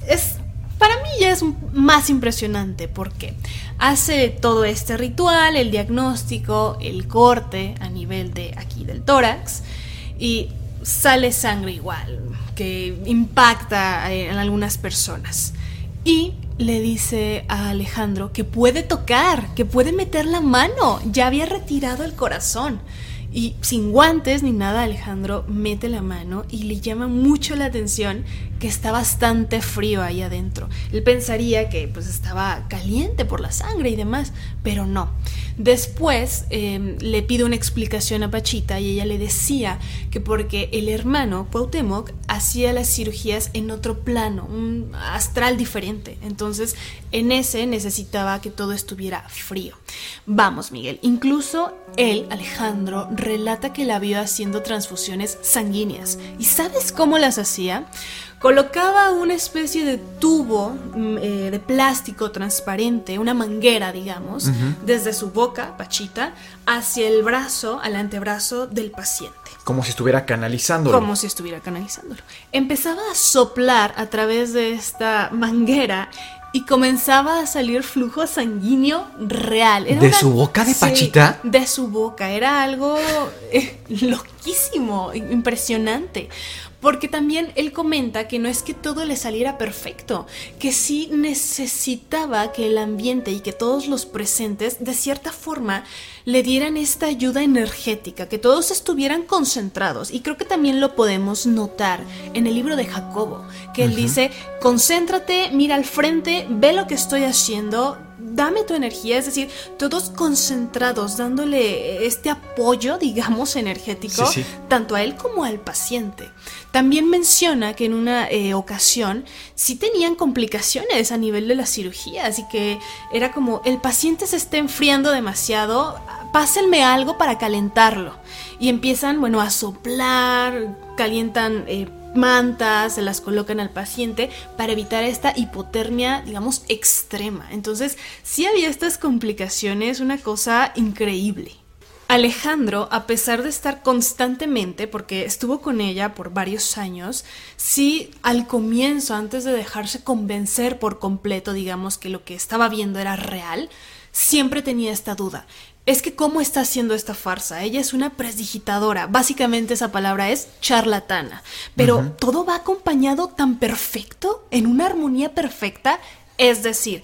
para mí ya es más impresionante porque hace todo este ritual, el diagnóstico, el corte a nivel de aquí del tórax, y sale sangre igual, que impacta en algunas personas. Y le dice a Alejandro que puede tocar, que puede meter la mano, ya había retirado el corazón. Y sin guantes ni nada, Alejandro mete la mano y le llama mucho la atención que está bastante frío ahí adentro. Él pensaría que pues estaba caliente por la sangre y demás, pero no. Después le pide una explicación a Pachita y ella le decía que porque el hermano Cuauhtémoc hacía las cirugías en otro plano, un astral diferente. Entonces en ese necesitaba que todo estuviera frío. Vamos, Miguel, incluso él, Alejandro, relata que la vio haciendo transfusiones sanguíneas. ¿Y sabes cómo las hacía? Colocaba una especie de tubo de plástico transparente, una manguera, digamos, desde su boca, Pachita, hacia el brazo, al antebrazo del paciente. Como si estuviera canalizándolo. Como si estuviera canalizándolo. Empezaba a soplar a través de esta manguera y comenzaba a salir flujo sanguíneo real. ¿De su boca de Pachita? Sí, de su boca. Era algo loquísimo, impresionante. Porque también él comenta que no es que todo le saliera perfecto, que sí necesitaba que el ambiente y que todos los presentes de cierta forma le dieran esta ayuda energética, que todos estuvieran concentrados. Y creo que también lo podemos notar en el libro de Jacobo, que él dice, concéntrate, mira al frente, ve lo que estoy haciendo, dame tu energía, es decir, todos concentrados, dándole este apoyo, digamos, energético, Sí. tanto a él como al paciente. También menciona que en una ocasión sí tenían complicaciones a nivel de la cirugía, así que era como, el paciente se está enfriando demasiado, pásenme algo para calentarlo. Y empiezan, bueno, a soplar, calientan mantas, se las colocan al paciente para evitar esta hipotermia, digamos, extrema. Entonces, sí había estas complicaciones, una cosa increíble. Alejandro, a pesar de estar constantemente, porque estuvo con ella por varios años, sí, al comienzo, antes de dejarse convencer por completo, digamos, que lo que estaba viendo era real, siempre tenía esta duda. Es que ¿cómo está haciendo esta farsa? Ella es una prestidigitadora, básicamente esa palabra es charlatana, pero todo va acompañado tan perfecto, en una armonía perfecta, es decir,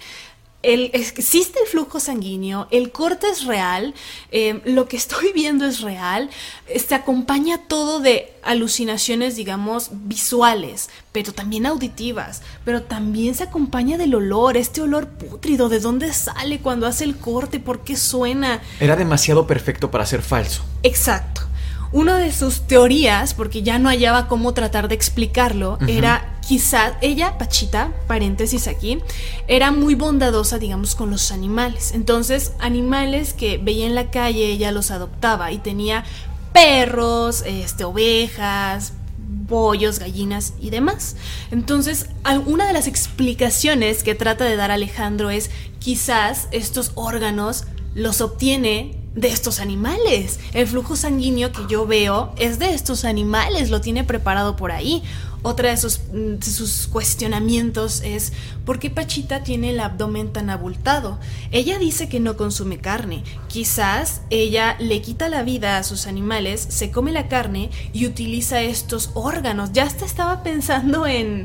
existe el flujo sanguíneo, el corte es real, lo que estoy viendo es real, se acompaña todo de alucinaciones, digamos, visuales, pero también auditivas, pero también se acompaña del olor, este olor pútrido, ¿de dónde sale cuando hace el corte? ¿Por qué suena? Era demasiado perfecto para ser falso. Exacto. Una de sus teorías, porque ya no hallaba cómo tratar de explicarlo, era quizás ella, Pachita, paréntesis aquí, era muy bondadosa, digamos, con los animales. Entonces, animales que veía en la calle, ella los adoptaba y tenía perros, ovejas, pollos, gallinas y demás. Entonces, una de las explicaciones que trata de dar Alejandro es quizás estos órganos los obtiene de estos animales. El flujo sanguíneo que yo veo es de estos animales, lo tiene preparado por ahí. Otra de sus cuestionamientos es ¿por qué Pachita tiene el abdomen tan abultado? Ella dice que no consume carne. Quizás ella le quita la vida a sus animales, se come la carne y utiliza estos órganos. Ya hasta estaba pensando en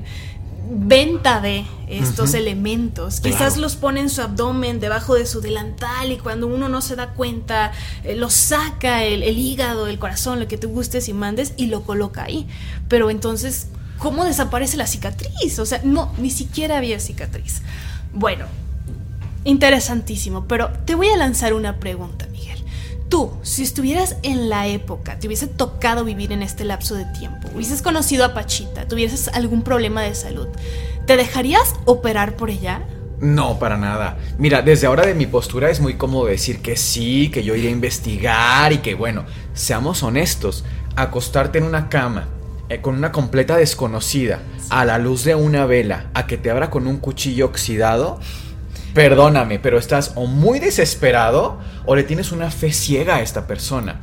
venta de estos elementos. Quizás Claro. los pone en su abdomen, debajo de su delantal, y cuando uno no se da cuenta, lo saca, el hígado, el corazón, lo que tú gustes y mandes, y lo coloca ahí. Pero entonces, ¿cómo desaparece la cicatriz? O sea, no, ni siquiera había cicatriz. Bueno, interesantísimo, pero te voy a lanzar una pregunta, Miguel. Tú, si estuvieras en la época, te hubiese tocado vivir en este lapso de tiempo, hubieses conocido a Pachita, tuvieses algún problema de salud, ¿te dejarías operar por ella? No, para nada. Mira, desde ahora de mi postura es muy cómodo decir que sí, que yo iré a investigar y que, bueno, seamos honestos, acostarte en una cama con una completa desconocida, a la luz de una vela, a que te abra con un cuchillo oxidado, perdóname, pero estás o muy desesperado o le tienes una fe ciega a esta persona.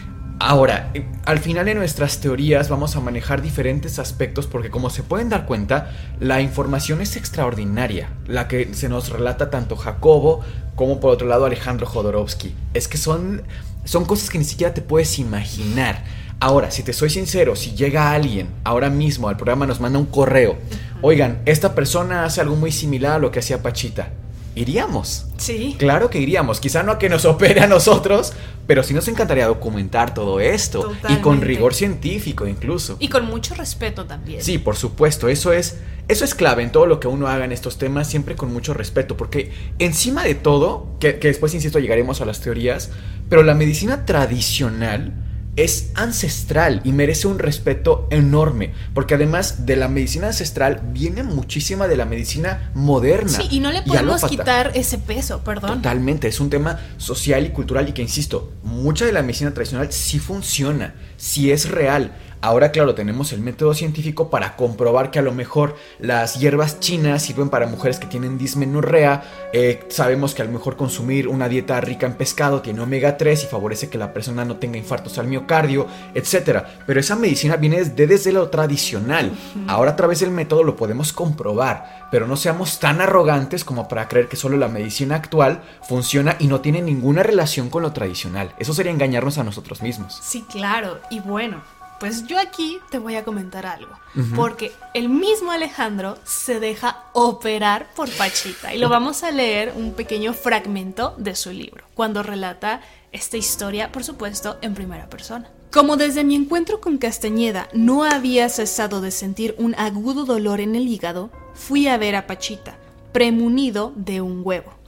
Ahora, al final de nuestras teorías vamos a manejar diferentes aspectos porque, como se pueden dar cuenta, la información es extraordinaria, la que se nos relata tanto Jacobo como por otro lado Alejandro Jodorowsky. Es que son cosas que ni siquiera te puedes imaginar. Ahora, si te soy sincero, si llega alguien ahora mismo al programa, nos manda un correo, oigan, esta persona hace algo muy similar a lo que hacía Pachita, ¿iríamos? Sí. Claro que iríamos, quizá no a que nos opere a nosotros, pero sí nos encantaría documentar todo esto. Totalmente. Y con rigor científico incluso. Y con mucho respeto también. Sí, por supuesto, eso es clave en todo lo que uno haga en estos temas, siempre con mucho respeto, porque encima de todo, que después, insisto, llegaremos a las teorías, pero la medicina tradicional es ancestral y merece un respeto enorme, porque además de la medicina ancestral viene muchísima de la medicina moderna. Sí, y no le podemos alópata. quitar ese peso, perdón. Totalmente, es un tema social y cultural y que, insisto, mucha de la medicina tradicional sí funciona, sí es real. Ahora, claro, tenemos el método científico para comprobar que a lo mejor las hierbas chinas sirven para mujeres que tienen dismenorrea. Sabemos que a lo mejor consumir una dieta rica en pescado tiene omega 3 y favorece que la persona no tenga infartos al miocardio, etc. Pero esa medicina viene desde lo tradicional. Ahora, a través del método lo podemos comprobar, pero no seamos tan arrogantes como para creer que solo la medicina actual funciona y no tiene ninguna relación con lo tradicional. Eso sería engañarnos a nosotros mismos. Sí, claro. Y bueno, pues yo aquí te voy a comentar algo, porque el mismo Alejandro se deja operar por Pachita y lo vamos a leer un pequeño fragmento de su libro, cuando relata esta historia, por supuesto, en primera persona. Como desde mi encuentro con Castañeda no había cesado de sentir un agudo dolor en el hígado, fui a ver a Pachita, premunido de un huevo.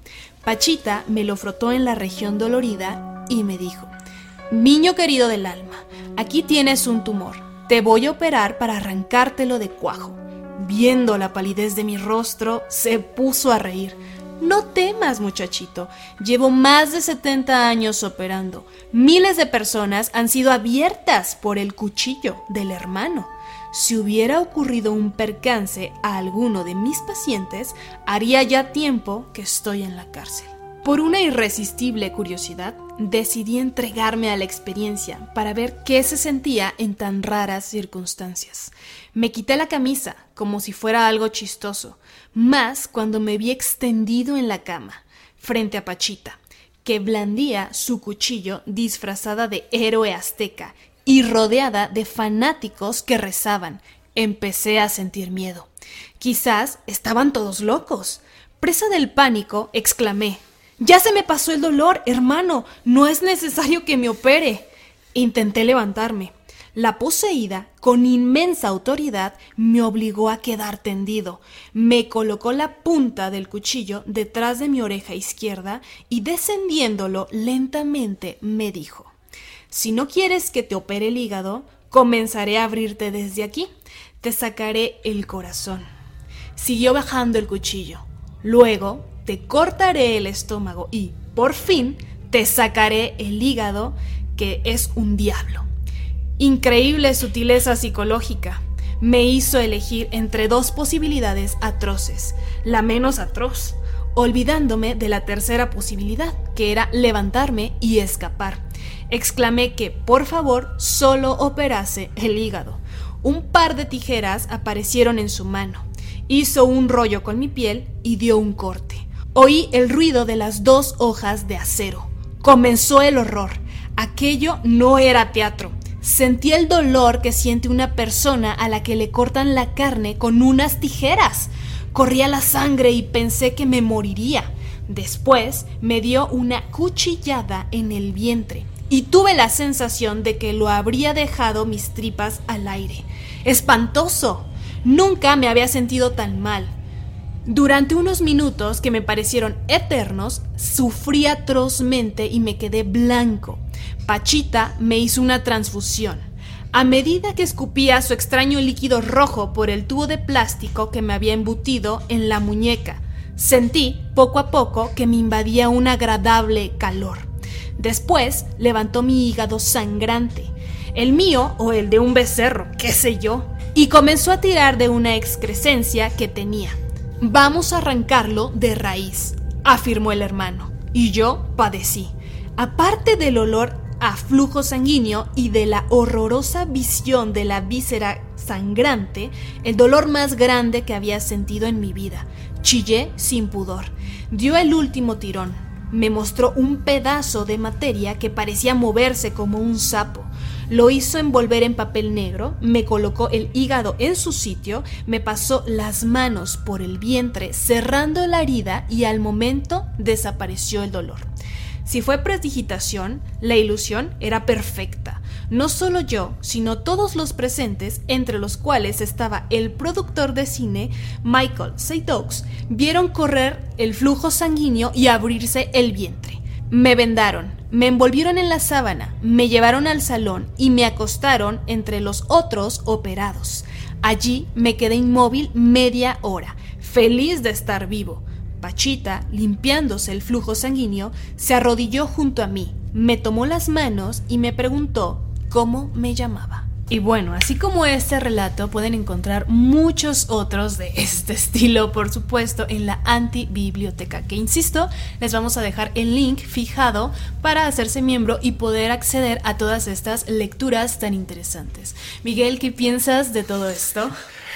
Pachita me lo frotó en la región dolorida y me dijo: niño querido del alma, aquí tienes un tumor. Te voy a operar para arrancártelo de cuajo. Viendo la palidez de mi rostro, se puso a reír. No temas, muchachito. Llevo más de 70 años operando. Miles de personas han sido abiertas por el cuchillo del hermano. Si hubiera ocurrido un percance a alguno de mis pacientes, haría ya tiempo que estoy en la cárcel. Por una irresistible curiosidad, decidí entregarme a la experiencia para ver qué se sentía en tan raras circunstancias. Me quité la camisa como si fuera algo chistoso, más cuando me vi extendido en la cama, frente a Pachita, que blandía su cuchillo disfrazada de héroe azteca y rodeada de fanáticos que rezaban. Empecé a sentir miedo. Quizás estaban todos locos. Presa del pánico, exclamé: ya se me pasó el dolor, hermano, no es necesario que me opere. Intenté levantarme. La poseída, con inmensa autoridad, me obligó a quedar tendido. Me colocó la punta del cuchillo detrás de mi oreja izquierda y, descendiéndolo lentamente, me dijo: si no quieres que te opere el hígado, comenzaré a abrirte desde aquí. Te sacaré el corazón. Siguió bajando el cuchillo. Luego te cortaré el estómago y, por fin, te sacaré el hígado, que es un diablo. Increíble sutileza psicológica. Me hizo elegir entre dos posibilidades atroces, la menos atroz, olvidándome de la tercera posibilidad, que era levantarme y escapar. Exclamé que, por favor, solo operase el hígado. Un par de tijeras aparecieron en su mano. Hizo un rollo con mi piel y dio un corte. Oí el ruido de las 2 hojas de acero. Comenzó el horror. Aquello no era teatro. Sentí el dolor que siente una persona a la que le cortan la carne con unas tijeras. Corría la sangre y pensé que me moriría. Después me dio una cuchillada en el vientre y tuve la sensación de que lo habría dejado mis tripas al aire. ¡Espantoso! Nunca me había sentido tan mal. Durante unos minutos que me parecieron eternos, sufrí atrozmente y me quedé blanco. Pachita me hizo una transfusión. A medida que escupía su extraño líquido rojo por el tubo de plástico que me había embutido en la muñeca, sentí poco a poco que me invadía un agradable calor. Después levantó mi hígado sangrante, el mío o el de un becerro, qué sé yo, y comenzó a tirar de una excrescencia que tenía. «Vamos a arrancarlo de raíz», afirmó el hermano, y yo padecí. Aparte del olor a flujo sanguíneo y de la horrorosa visión de la víscera sangrante, el dolor más grande que había sentido en mi vida. Chillé sin pudor. Dio el último tirón. Me mostró un pedazo de materia que parecía moverse como un sapo. Lo hizo envolver en papel negro, me colocó el hígado en su sitio, me pasó las manos por el vientre cerrando la herida y al momento desapareció el dolor. Si fue prestidigitación, la ilusión era perfecta. No solo yo, sino todos los presentes, entre los cuales estaba el productor de cine, Michael Seydoux, vieron correr el flujo sanguíneo y abrirse el vientre. Me vendaron, me envolvieron en la sábana, me llevaron al salón y me acostaron entre los otros operados. Allí me quedé inmóvil media hora, feliz de estar vivo. Pachita, limpiándose el flujo sanguíneo, se arrodilló junto a mí, me tomó las manos y me preguntó cómo me llamaba. Y bueno, así como este relato, pueden encontrar muchos otros de este estilo, por supuesto, en la Antibiblioteca, que insisto, les vamos a dejar el link fijado para hacerse miembro y poder acceder a todas estas lecturas tan interesantes. Miguel, ¿qué piensas de todo esto?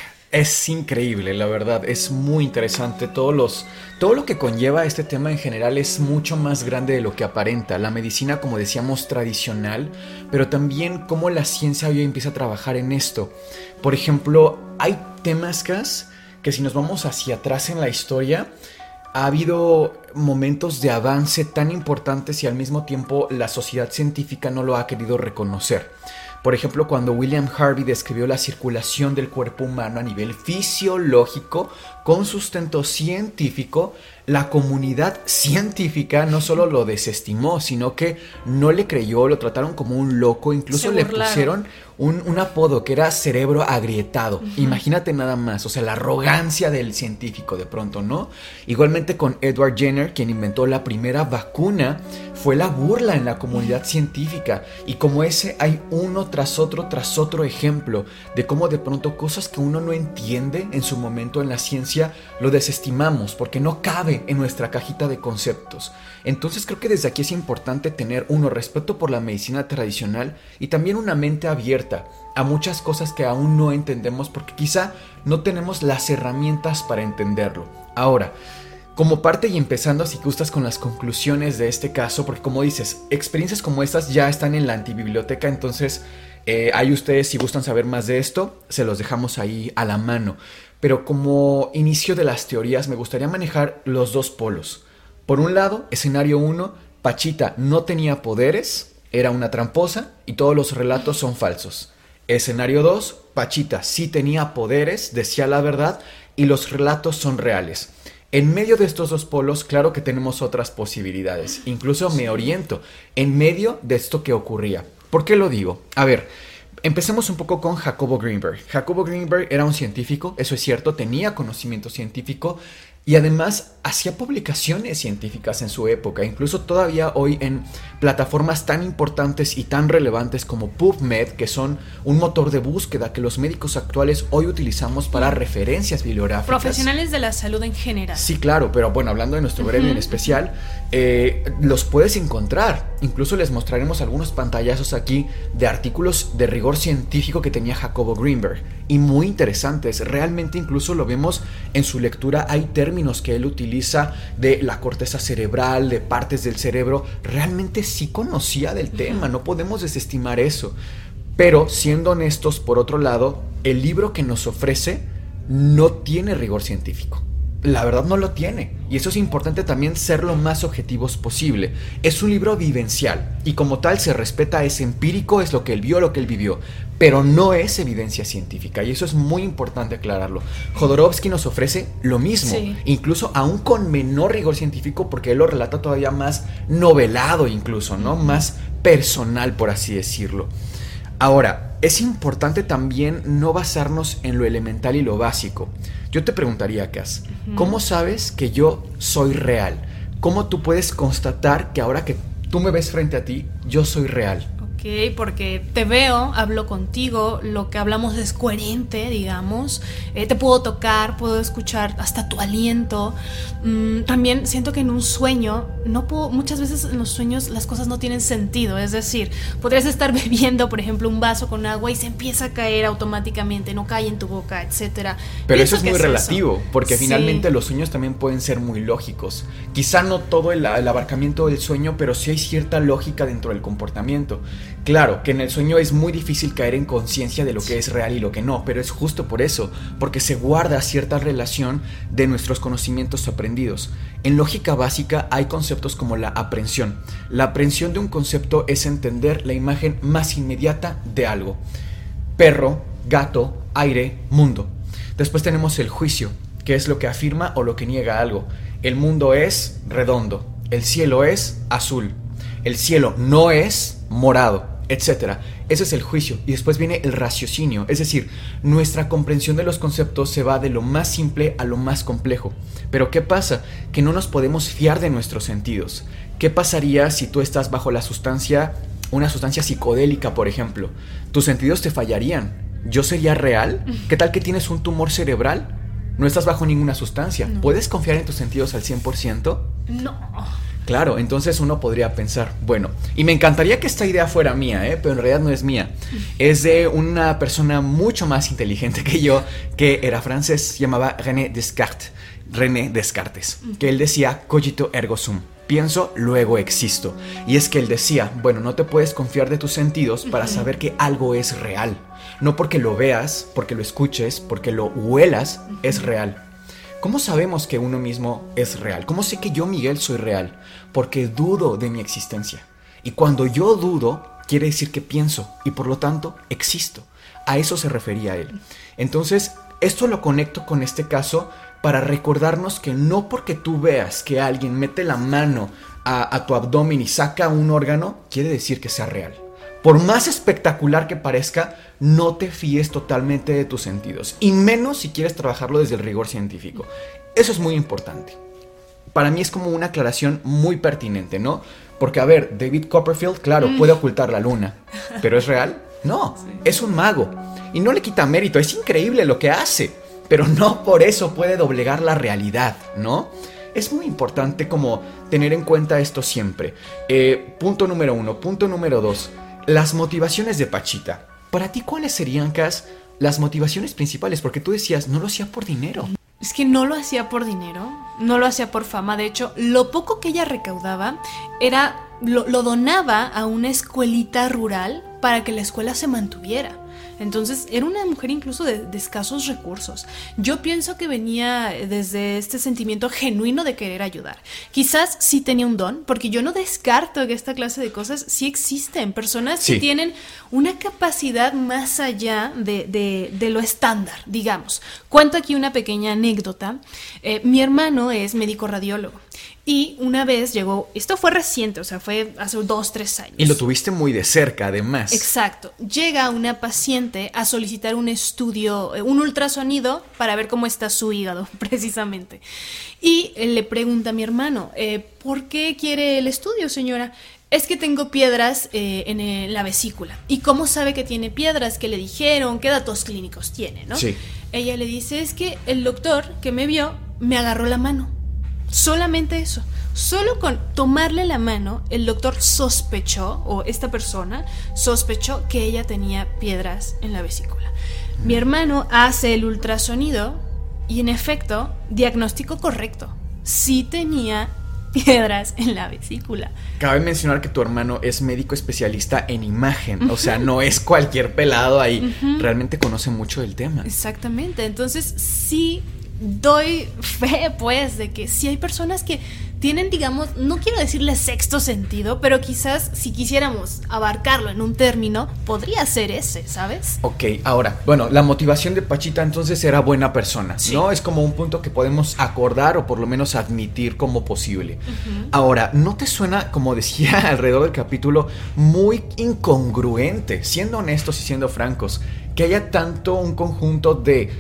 Es increíble, la verdad, es muy interesante. Todo lo que conlleva este tema en general es mucho más grande de lo que aparenta. La medicina, como decíamos, tradicional, pero también cómo la ciencia hoy empieza a trabajar en esto. Por ejemplo, hay temas que si nos vamos hacia atrás en la historia, ha habido momentos de avance tan importantes y al mismo tiempo la sociedad científica no lo ha querido reconocer. Por ejemplo, cuando William Harvey describió la circulación del cuerpo humano a nivel fisiológico con sustento científico, la comunidad científica no solo lo desestimó, sino que no le creyó, lo trataron como un loco, incluso le pusieron un apodo que era cerebro agrietado. Imagínate nada más, o sea, la arrogancia del científico de pronto, ¿no? Igualmente con Edward Jenner, quien inventó la primera vacuna, fue la burla en la comunidad científica. Y como ese hay uno tras otro ejemplo de cómo de pronto cosas que uno no entiende en su momento en la ciencia lo desestimamos porque no cabe en nuestra cajita de conceptos. Entonces creo que desde aquí es importante tener respeto por la medicina tradicional y también una mente abierta a muchas cosas que aún no entendemos porque quizá no tenemos las herramientas para entenderlo. Ahora, como parte y empezando, si gustas, con las conclusiones de este caso, porque como dices, experiencias como estas ya están en la antibiblioteca, entonces ahí ustedes, si gustan saber más de esto, se los dejamos ahí a la mano. Pero como inicio de las teorías, me gustaría manejar los dos polos. Por un lado, escenario 1, Pachita no tenía poderes, era una tramposa y todos los relatos son falsos. Escenario 2, Pachita sí tenía poderes, decía la verdad y los relatos son reales. En medio de estos dos polos, claro que tenemos otras posibilidades. Incluso me oriento en medio de esto que ocurría. ¿Por qué lo digo? A ver, empecemos un poco con Jacobo Greenberg. Jacobo Greenberg era un científico, eso es cierto, tenía conocimiento científico y además hacía publicaciones científicas en su época, incluso todavía hoy en plataformas tan importantes y tan relevantes como PubMed, que son un motor de búsqueda que los médicos actuales hoy utilizamos para referencias bibliográficas. Profesionales de la salud en general. Sí, claro, pero bueno, hablando de nuestro gremio en especial, los puedes encontrar. Incluso les mostraremos algunos pantallazos aquí de artículos de rigor científico que tenía Jacobo Greenberg y muy interesantes. Realmente incluso lo vemos en su lectura. Hay términos que él utiliza de la corteza cerebral, de partes del cerebro. Realmente sí conocía del tema, no podemos desestimar eso. Pero siendo honestos, por otro lado, el libro que nos ofrece no tiene rigor científico. La verdad no lo tiene, y eso es importante también ser lo más objetivos posible. Es un libro vivencial y como tal se respeta, es empírico, es lo que él vio, lo que él vivió, pero no es evidencia científica, y eso es muy importante aclararlo. Jodorowsky nos ofrece lo mismo, incluso aún con menor rigor científico, porque él lo relata todavía más novelado, incluso, ¿no? Más personal, por así decirlo. Ahora, es importante también no basarnos en lo elemental y lo básico. Yo te preguntaría, Cass, ¿cómo sabes que yo soy real? ¿Cómo tú puedes constatar que ahora que tú me ves frente a ti, yo soy real? Ok, porque te veo, hablo contigo, lo que hablamos es coherente, digamos, te puedo tocar, puedo escuchar hasta tu aliento. También siento que en un sueño, muchas veces en los sueños las cosas no tienen sentido, es decir, podrías estar bebiendo, por ejemplo, un vaso con agua y se empieza a caer automáticamente, no cae en tu boca, etcétera. Pero eso es muy relativo, porque finalmente los sueños también pueden ser muy lógicos. Quizá no todo el abarcamiento del sueño, pero sí hay cierta lógica dentro del comportamiento. Claro, que en el sueño es muy difícil caer en conciencia de lo que es real y lo que no, pero es justo por eso, porque se guarda cierta relación de nuestros conocimientos aprendidos. En lógica básica hay conceptos como la aprehensión. La aprehensión de un concepto es entender la imagen más inmediata de algo. Perro, gato, aire, mundo. Después tenemos el juicio, que es lo que afirma o lo que niega algo. El mundo es redondo, el cielo es azul, el cielo no es morado, etc. Ese es el juicio. Y después viene el raciocinio, es decir, nuestra comprensión de los conceptos se va de lo más simple a lo más complejo. Pero ¿qué pasa? Que no nos podemos fiar de nuestros sentidos. ¿Qué pasaría si tú estás bajo una sustancia psicodélica, por ejemplo? Tus sentidos te fallarían. ¿Yo sería real? ¿Qué tal que tienes un tumor cerebral? No estás bajo ninguna sustancia. No. ¿Puedes confiar en tus sentidos al 100%? No. Claro, entonces uno podría pensar, bueno, y me encantaría que esta idea fuera mía, pero en realidad no es mía. Es de una persona mucho más inteligente que yo, que era francés, se llamaba René Descartes, que él decía cogito ergo sum, pienso, luego existo. Y es que él decía, bueno, no te puedes confiar de tus sentidos para saber que algo es real. No porque lo veas, porque lo escuches, porque lo huelas, es real. ¿Cómo sabemos que uno mismo es real? ¿Cómo sé que yo, Miguel, soy real? Porque dudo de mi existencia. Y cuando yo dudo, quiere decir que pienso y por lo tanto existo. A eso se refería él. Entonces, esto lo conecto con este caso para recordarnos que no porque tú veas que alguien mete la mano a tu abdomen y saca un órgano, quiere decir que sea real. Por más espectacular que parezca, no te fíes totalmente de tus sentidos, y menos si quieres trabajarlo desde el rigor científico. Eso es muy importante. Para mí es como una aclaración muy pertinente, ¿no? Porque, a ver, David Copperfield, claro, puede ocultar la luna, ¿pero es real? No, es un mago. Y no le quita mérito, es increíble lo que hace, pero no por eso puede doblegar la realidad, ¿no? Es muy importante como tener en cuenta esto siempre. Punto número 1. Punto número 2. Las motivaciones de Pachita. Para ti, ¿cuáles serían, Cas, las motivaciones principales? Porque tú decías, no lo hacía por dinero. Es que no lo hacía por dinero, no lo hacía por fama. De hecho, lo poco que ella recaudaba lo donaba a una escuelita rural para que la escuela se mantuviera. Entonces era una mujer incluso de escasos recursos. Yo pienso que venía desde este sentimiento genuino de querer ayudar. Quizás sí tenía un don, porque yo no descarto que esta clase de cosas sí existen. Personas que tienen una capacidad más allá de lo estándar, digamos. Cuento aquí una pequeña anécdota. Mi hermano es médico radiólogo. Y una vez llegó, esto fue reciente, o sea, fue hace 2-3 años. Y lo tuviste muy de cerca, además. Exacto. Llega una paciente a solicitar un estudio, un ultrasonido, para ver cómo está su hígado, precisamente. Y le pregunta a mi hermano, ¿por qué quiere el estudio, señora? Es que tengo piedras en la vesícula. ¿Y cómo sabe que tiene piedras? ¿Qué le dijeron? ¿Qué datos clínicos tiene, no? Sí. Ella le dice, es que el doctor que me vio me agarró la mano. Solamente eso. Solo con tomarle la mano, el doctor sospechó, o esta persona sospechó que ella tenía piedras en la vesícula. Mi hermano hace el ultrasonido y en efecto, diagnóstico correcto. Sí tenía piedras en la vesícula. Cabe mencionar que tu hermano es médico especialista en imagen, o sea, no es cualquier pelado ahí, realmente conoce mucho del tema. Exactamente, entonces sí doy fe, pues, de que sí hay personas que tienen, digamos, no quiero decirle sexto sentido, pero quizás si quisiéramos abarcarlo en un término, podría ser ese, ¿sabes? Ok, ahora, bueno, la motivación de Pachita entonces era buena persona, sí, ¿no? Es como un punto que podemos acordar o por lo menos admitir como posible. Ahora, ¿no te suena, como decía alrededor del capítulo, muy incongruente, siendo honestos y siendo francos, que haya tanto un conjunto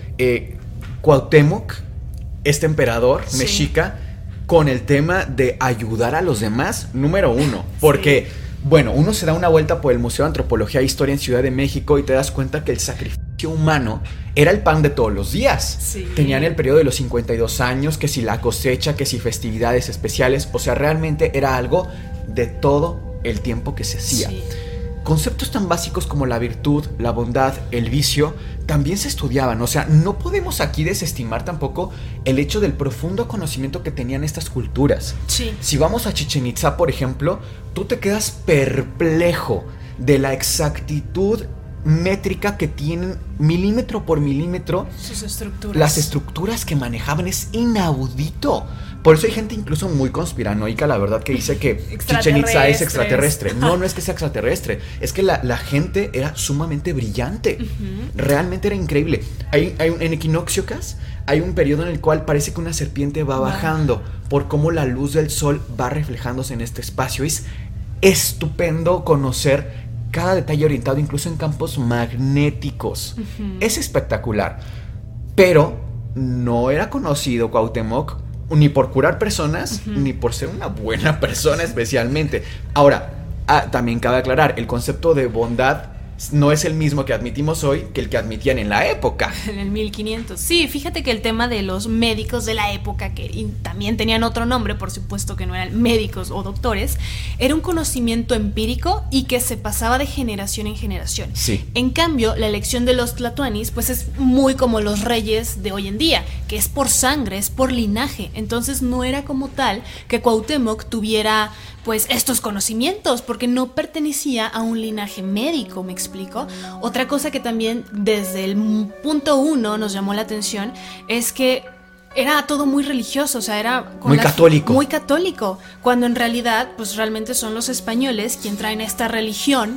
de Cuauhtémoc, este emperador mexica, con el tema de ayudar a los demás, número uno? Porque, bueno, uno se da una vuelta por el Museo de Antropología e Historia en Ciudad de México y te das cuenta que el sacrificio humano era el pan de todos los días. Sí. Tenían el periodo de los 52 años, que si la cosecha, que si festividades especiales, o sea, realmente era algo de todo el tiempo que se hacía. Sí. Conceptos tan básicos como la virtud, la bondad, el vicio, también se estudiaban. O sea, no podemos aquí desestimar tampoco el hecho del profundo conocimiento que tenían estas culturas. Sí. Si vamos a Chichén Itzá, por ejemplo, tú te quedas perplejo de la exactitud métrica que tienen milímetro por milímetro. Sus estructuras. Las estructuras que manejaban es inaudito. Por eso hay gente incluso muy conspiranoica, la verdad, que dice que Chichén Itzá es extraterrestre. No es que sea extraterrestre, es que la gente era sumamente brillante. Realmente era increíble. En Equinoccios hay un periodo en el cual parece que una serpiente va bajando por cómo la luz del sol va reflejándose en este espacio. Es estupendo conocer cada detalle orientado incluso en campos magnéticos. Es espectacular. Pero no era conocido Cuauhtémoc ni por curar personas, ni por ser una buena persona especialmente. Ahora, también cabe aclarar, el concepto de bondad no es el mismo que admitimos hoy que el que admitían en la época. En el 1500. Sí, fíjate que el tema de los médicos de la época, que también tenían otro nombre, por supuesto que no eran médicos o doctores, era un conocimiento empírico y que se pasaba de generación en generación. Sí. En cambio, la elección de los tlatoanis, pues es muy como los reyes de hoy en día, que es por sangre, es por linaje. Entonces no era como tal que Cuauhtémoc tuviera pues estos conocimientos, porque no pertenecía a un linaje médico, ¿me explico? Otra cosa que también desde el punto 1 nos llamó la atención es que era todo muy religioso, o sea, era muy católico. Muy católico, cuando en realidad, pues realmente son los españoles quien traen esta religión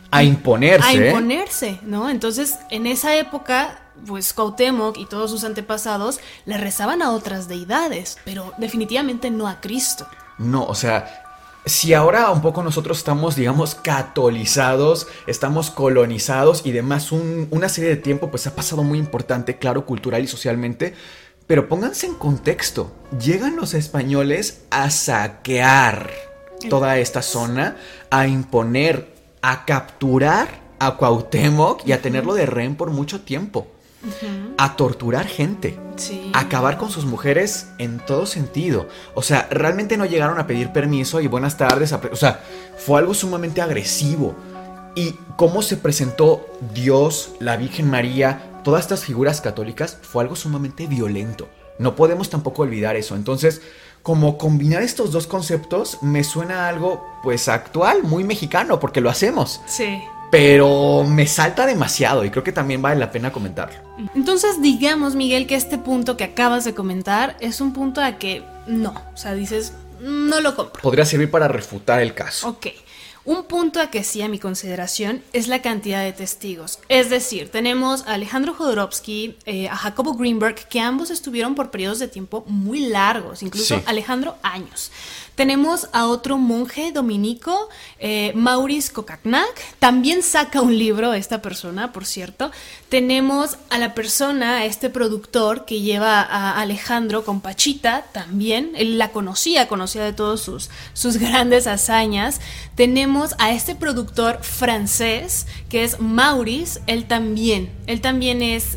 A imponerse. A imponerse, ¿no? Entonces, en esa época, pues Cuauhtémoc y todos sus antepasados le rezaban a otras deidades, pero definitivamente no a Cristo. No, o sea, si ahora un poco nosotros estamos, digamos, catolizados, estamos colonizados y demás, una serie de tiempo pues ha pasado muy importante, claro, cultural y socialmente, pero pónganse en contexto, llegan los españoles a saquear toda esta zona, a imponer, a capturar a Cuauhtémoc y a tenerlo de rehén por mucho tiempo, a torturar gente, a acabar con sus mujeres en todo sentido. O sea, realmente no llegaron a pedir permiso y buenas tardes. O sea, fue algo sumamente agresivo. Y cómo se presentó Dios, la Virgen María, todas estas figuras católicas, fue algo sumamente violento. No podemos tampoco olvidar eso. Entonces, como combinar estos dos conceptos me suena a algo pues actual, muy mexicano, porque lo hacemos. Sí. Pero me salta demasiado y creo que también vale la pena comentarlo. Entonces digamos, Miguel, que este punto que acabas de comentar es un punto a que no, o sea, dices, no lo compro. Podría servir para refutar el caso. Ok. Un punto a que sí, a mi consideración, es la cantidad de testigos. Es decir, tenemos a Alejandro Jodorowsky, a Jacobo Greenberg, que ambos estuvieron por periodos de tiempo muy largos, incluso sí. Alejandro años. Tenemos a otro monje dominico, Maurice Kokaknak, también saca un libro esta persona, por cierto. Tenemos a la persona, a este productor que lleva a Alejandro con Pachita, también, él la conocía de todos sus grandes hazañas. Tenemos a este productor francés, que es Maurice, él también es...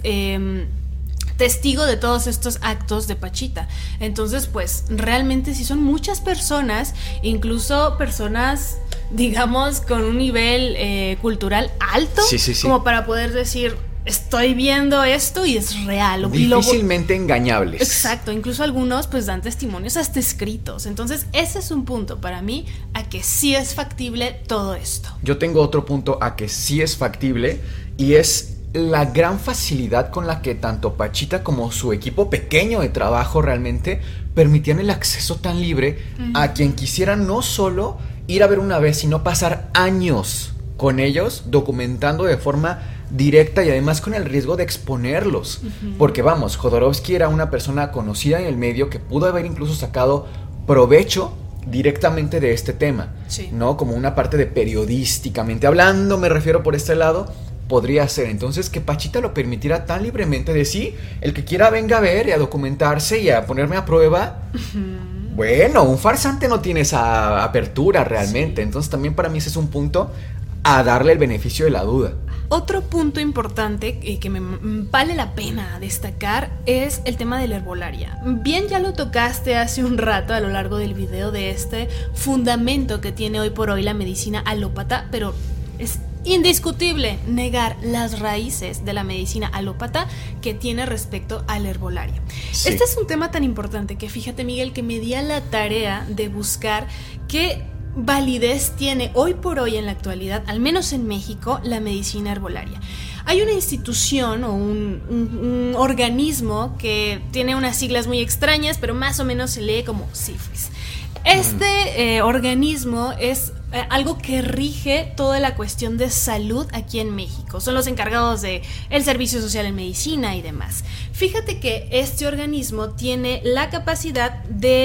testigo de todos estos actos de Pachita. Entonces, pues, realmente sí son muchas personas, incluso personas, digamos, con un nivel cultural alto, sí. como para poder decir, estoy viendo esto y es real. Difícilmente engañables. Exacto, incluso algunos pues dan testimonios hasta escritos. Entonces, ese es un punto para mí a que sí es factible todo esto. Yo tengo otro punto a que sí es factible y es la gran facilidad con la que tanto Pachita como su equipo pequeño de trabajo realmente permitían el acceso tan libre a quien quisiera no solo ir a ver una vez, sino pasar años con ellos documentando de forma directa y además con el riesgo de exponerlos. Porque vamos, Jodorowsky era una persona conocida en el medio que pudo haber incluso sacado provecho directamente de este tema, ¿no? Como una parte de periodísticamente hablando, me refiero por este lado. Podría ser, entonces, que Pachita lo permitiera tan libremente de sí, el que quiera venga a ver y a documentarse y a ponerme a prueba. Bueno, un farsante no tiene esa apertura realmente, entonces también para mí ese es un punto a darle el beneficio de la duda. Otro punto importante que me vale la pena destacar es el tema de la herbolaria. Bien, ya lo tocaste hace un rato a lo largo del video de este fundamento que tiene hoy por hoy la medicina alópata, pero es indiscutible negar las raíces de la medicina alópata que tiene respecto a la herbolaria. Sí. Este es un tema tan importante que fíjate, Miguel, que me di a la tarea de buscar qué validez tiene hoy por hoy en la actualidad, al menos en México, la medicina herbolaria. Hay una institución o un organismo que tiene unas siglas muy extrañas, pero más o menos se lee como CIFRIS. Este organismo es algo que rige toda la cuestión de salud aquí en México. Son los encargados de el servicio social en medicina y demás. Fíjate que este organismo tiene la capacidad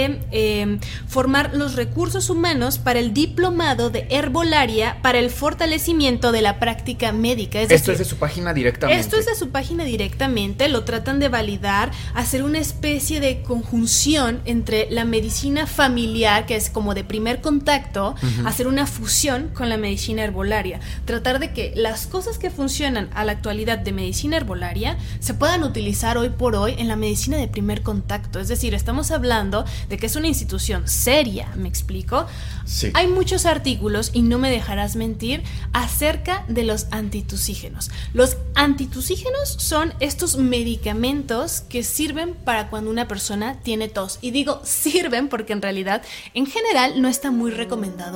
de formar los recursos humanos para el diplomado de herbolaria para el fortalecimiento de la práctica médica. Esto es de su página directamente. Esto es de su página directamente, lo tratan de validar, hacer una especie de conjunción entre la medicina familiar, que es como de primer contacto, hacer una fusión con la medicina herbolaria, tratar de que las cosas que funcionan a la actualidad de medicina herbolaria se puedan utilizar hoy por hoy en la medicina de primer contacto. Es decir, estamos hablando de que es una institución seria, ¿me explico? Sí. Hay muchos artículos, y no me dejarás mentir, acerca de los antitusígenos. Los antitusígenos son estos medicamentos que sirven para cuando una persona tiene tos. Y digo sirven porque en realidad, en general, no está muy recomendado usar.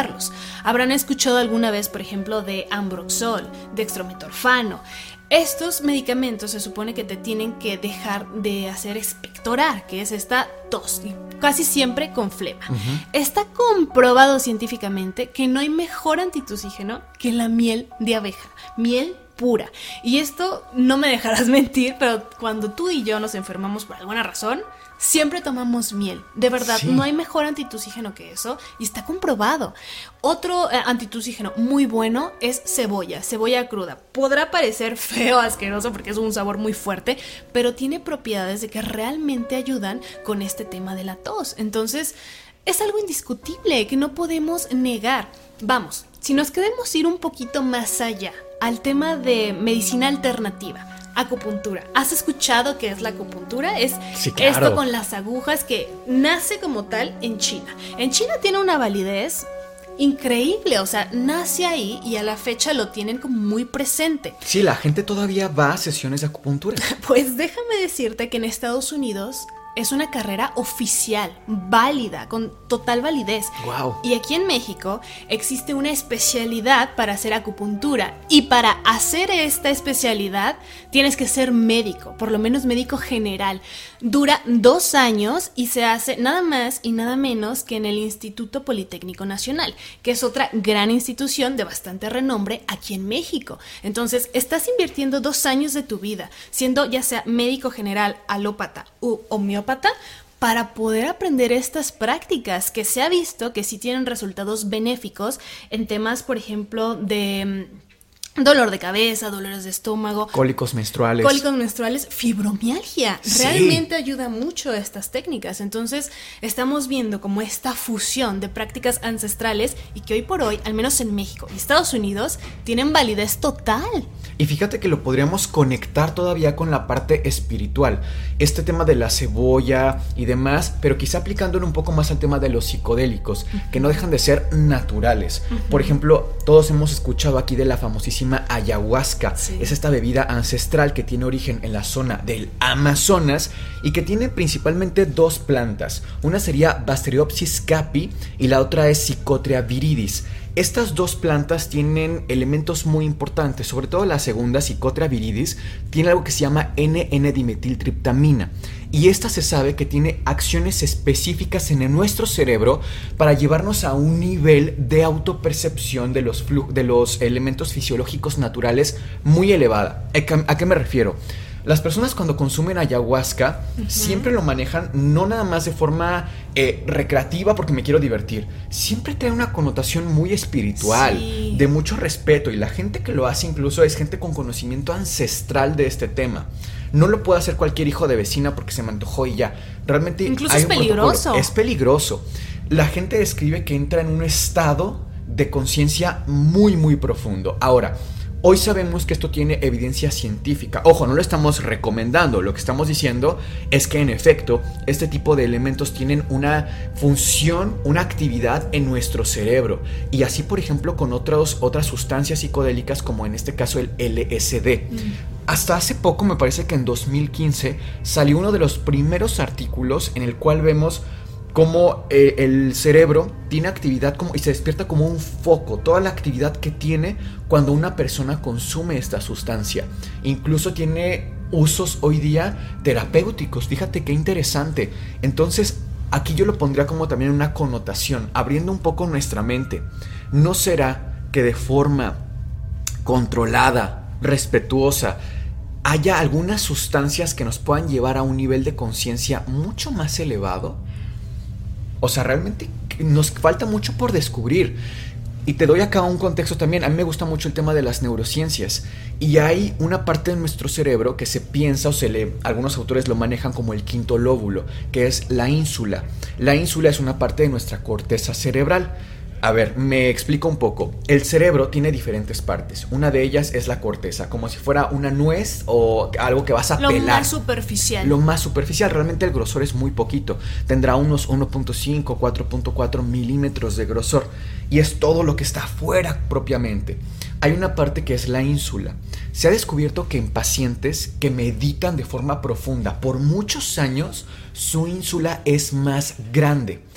utilizarlos. Habrán escuchado alguna vez, por ejemplo, de Ambroxol, dextrometorfano. Estos medicamentos se supone que te tienen que dejar de hacer expectorar, que es esta tos, y casi siempre con flema. Está comprobado científicamente que no hay mejor antitusígeno que la miel de abeja, miel pura. Y esto no me dejarás mentir, pero cuando tú y yo nos enfermamos por alguna razón, siempre tomamos miel. De verdad, sí. No hay mejor antitusígeno que eso y está comprobado. Otro antitusígeno muy bueno es cebolla cruda. Podrá parecer feo, asqueroso, porque es un sabor muy fuerte, pero tiene propiedades de que realmente ayudan con este tema de la tos. Entonces, es algo indiscutible que no podemos negar. Vamos, si nos queremos ir un poquito más allá al tema de medicina alternativa, acupuntura. ¿Has escuchado qué es la acupuntura? Es sí, claro. Esto con las agujas que nace como tal en China. En China tiene una validez increíble, o sea, nace ahí y a la fecha lo tienen como muy presente. Sí, la gente todavía va a sesiones de acupuntura. Pues déjame decirte que en Estados Unidos es una carrera oficial, válida, con total validez. Wow. Y aquí en México existe una especialidad para hacer acupuntura. Y para hacer esta especialidad tienes que ser médico, por lo menos médico general. Dura 2 años y se hace nada más y nada menos que en el Instituto Politécnico Nacional, que es otra gran institución de bastante renombre aquí en México. Entonces, estás invirtiendo 2 años de tu vida, siendo ya sea médico general, alópata u homeópata, para poder aprender estas prácticas que se ha visto que sí tienen resultados benéficos en temas, por ejemplo, de dolor de cabeza, dolores de estómago, Cólicos menstruales, fibromialgia. Sí. Realmente ayuda mucho estas técnicas. Entonces estamos viendo como esta fusión de prácticas ancestrales y que hoy por hoy, al menos en México y Estados Unidos, tienen validez total. Y fíjate que lo podríamos conectar todavía con la parte espiritual. Este tema de la cebolla y demás, pero quizá aplicándolo un poco más al tema de los psicodélicos, que no dejan de ser naturales. Por ejemplo, todos hemos escuchado aquí de la famosísima ayahuasca. Sí. Es esta bebida ancestral que tiene origen en la zona del Amazonas y que tiene principalmente 2 plantas. Una sería Bastereopsis capi y la otra es Psychotria viridis. Estas 2 plantas tienen elementos muy importantes, sobre todo la segunda, Psychotria viridis, tiene algo que se llama N,N-dimetiltriptamina. Y esta se sabe que tiene acciones específicas en nuestro cerebro para llevarnos a un nivel de autopercepción de los elementos fisiológicos naturales muy elevada. ¿A qué me refiero? Las personas cuando consumen ayahuasca siempre lo manejan no nada más de forma recreativa porque me quiero divertir. Siempre trae una connotación muy espiritual, sí, de mucho respeto. Y la gente que lo hace incluso es gente con conocimiento ancestral de este tema. No lo puede hacer cualquier hijo de vecina porque se me antojó y ya. Realmente incluso hay es peligroso. Es peligroso. La gente describe que entra en un estado de conciencia muy, muy profundo. Ahora, hoy sabemos que esto tiene evidencia científica. Ojo, no lo estamos recomendando. Lo que estamos diciendo es que en efecto este tipo de elementos tienen una función, una actividad en nuestro cerebro. Y así, por ejemplo, con otras sustancias psicodélicas como en este caso el LSD. Hasta hace poco, me parece que en 2015, salió uno de los primeros artículos en el cual vemos cómo el cerebro tiene actividad y se despierta como un foco, toda la actividad que tiene cuando una persona consume esta sustancia. Incluso tiene usos hoy día terapéuticos, fíjate qué interesante. Entonces, aquí yo lo pondría como también una connotación, abriendo un poco nuestra mente. ¿No será que de forma controlada, respetuosa, haya algunas sustancias que nos puedan llevar a un nivel de conciencia mucho más elevado? O sea, realmente nos falta mucho por descubrir. Y te doy acá un contexto también. A mí me gusta mucho el tema de las neurociencias. Y hay una parte de nuestro cerebro que se piensa algunos autores lo manejan como el quinto lóbulo, que es la ínsula. La ínsula es una parte de nuestra corteza cerebral. A ver, me explico un poco. El cerebro tiene diferentes partes. Una de ellas es la corteza, como si fuera una nuez o algo que vas a pelar. Lo más superficial. Lo más superficial. Realmente el grosor es muy poquito. Tendrá unos 1.5, 4.4 milímetros de grosor. Y es todo lo que está afuera propiamente. Hay una parte que es la ínsula. Se ha descubierto que en pacientes que meditan de forma profunda por muchos años, su ínsula es más grande.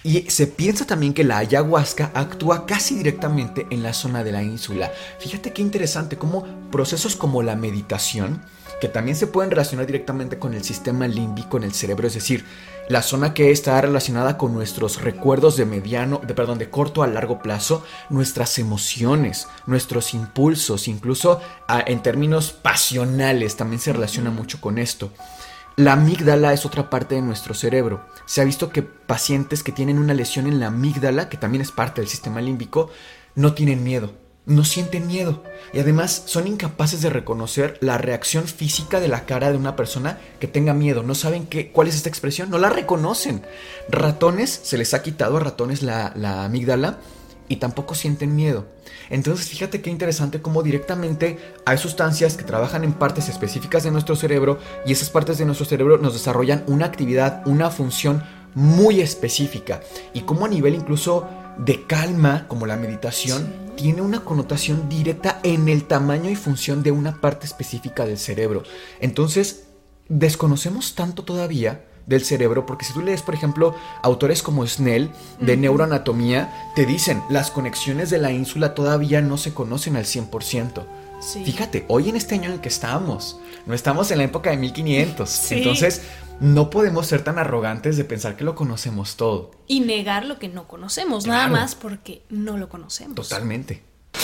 Y se piensa también que la ayahuasca actúa casi directamente en la zona de la ínsula. Fíjate qué interesante cómo procesos como la meditación, que también se pueden relacionar directamente con el sistema límbico en el cerebro, es decir, la zona que está relacionada con nuestros recuerdos de corto a largo plazo, nuestras emociones, nuestros impulsos, incluso en términos pasionales también se relaciona mucho con esto. La amígdala es otra parte de nuestro cerebro. Se ha visto que pacientes que tienen una lesión en la amígdala, que también es parte del sistema límbico, no tienen miedo. No sienten miedo y además son incapaces de reconocer la reacción física de la cara de una persona que tenga miedo. No saben cuál es esta expresión, no la reconocen. Ratones, se les ha quitado a ratones la amígdala y tampoco sienten miedo. Entonces fíjate qué interesante cómo directamente hay sustancias que trabajan en partes específicas de nuestro cerebro y esas partes de nuestro cerebro nos desarrollan una actividad, una función muy específica y cómo a nivel incluso de calma, como la meditación, tiene una connotación directa en el tamaño y función de una parte específica del cerebro. Entonces, desconocemos tanto todavía del cerebro, porque si tú lees, por ejemplo, autores como Snell, de neuroanatomía, te dicen, las conexiones de la ínsula todavía no se conocen al 100%. Sí. Fíjate, hoy en este año en el que estamos, no estamos en la época de 1500, sí. Entonces no podemos ser tan arrogantes de pensar que lo conocemos todo. Y negar lo que no conocemos, claro. Nada más porque no lo conocemos. Totalmente.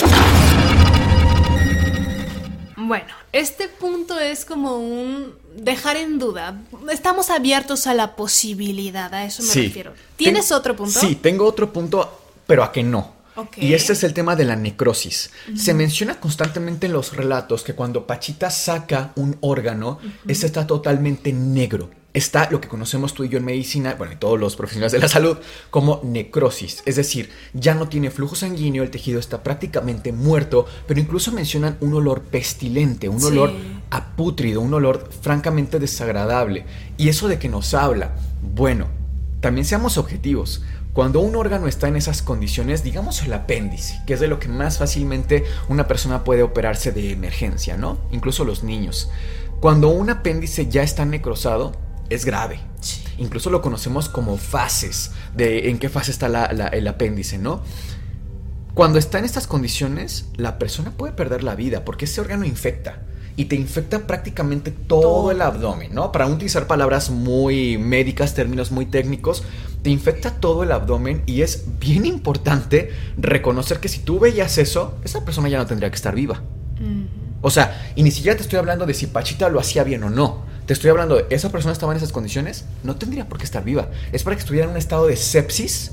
Bueno, este punto es como un dejar en duda. Estamos abiertos a la posibilidad, a eso me refiero. ¿Tienes otro punto? Sí, tengo otro punto, pero a que no. Okay. Y este es el tema de la necrosis. Se menciona constantemente en los relatos que cuando Pachita saca un órgano, este está totalmente negro. Está lo que conocemos tú y yo en medicina, bueno, y todos los profesionales de la salud, como necrosis. Es decir, ya no tiene flujo sanguíneo, el tejido está prácticamente muerto, pero incluso mencionan un olor pestilente, un olor apútrido, un olor francamente desagradable. ¿Y eso de qué nos habla? Bueno, también seamos objetivos. Cuando un órgano está en esas condiciones, digamos el apéndice, que es de lo que más fácilmente una persona puede operarse de emergencia, ¿no? Incluso los niños. Cuando un apéndice ya está necrosado, es grave. Sí. Incluso lo conocemos como fases, de en qué fase está el apéndice, ¿no? Cuando está en estas condiciones, la persona puede perder la vida porque ese órgano infecta. Y te infecta prácticamente todo el abdomen, ¿no? Para no utilizar palabras muy médicas, términos muy técnicos, te infecta todo el abdomen y es bien importante reconocer que si tú veías eso, esa persona ya no tendría que estar viva. O sea, y ni siquiera te estoy hablando de si Pachita lo hacía bien o no. Te estoy hablando de esa persona estaba en esas condiciones, no tendría por qué estar viva. Es para que estuviera en un estado de sepsis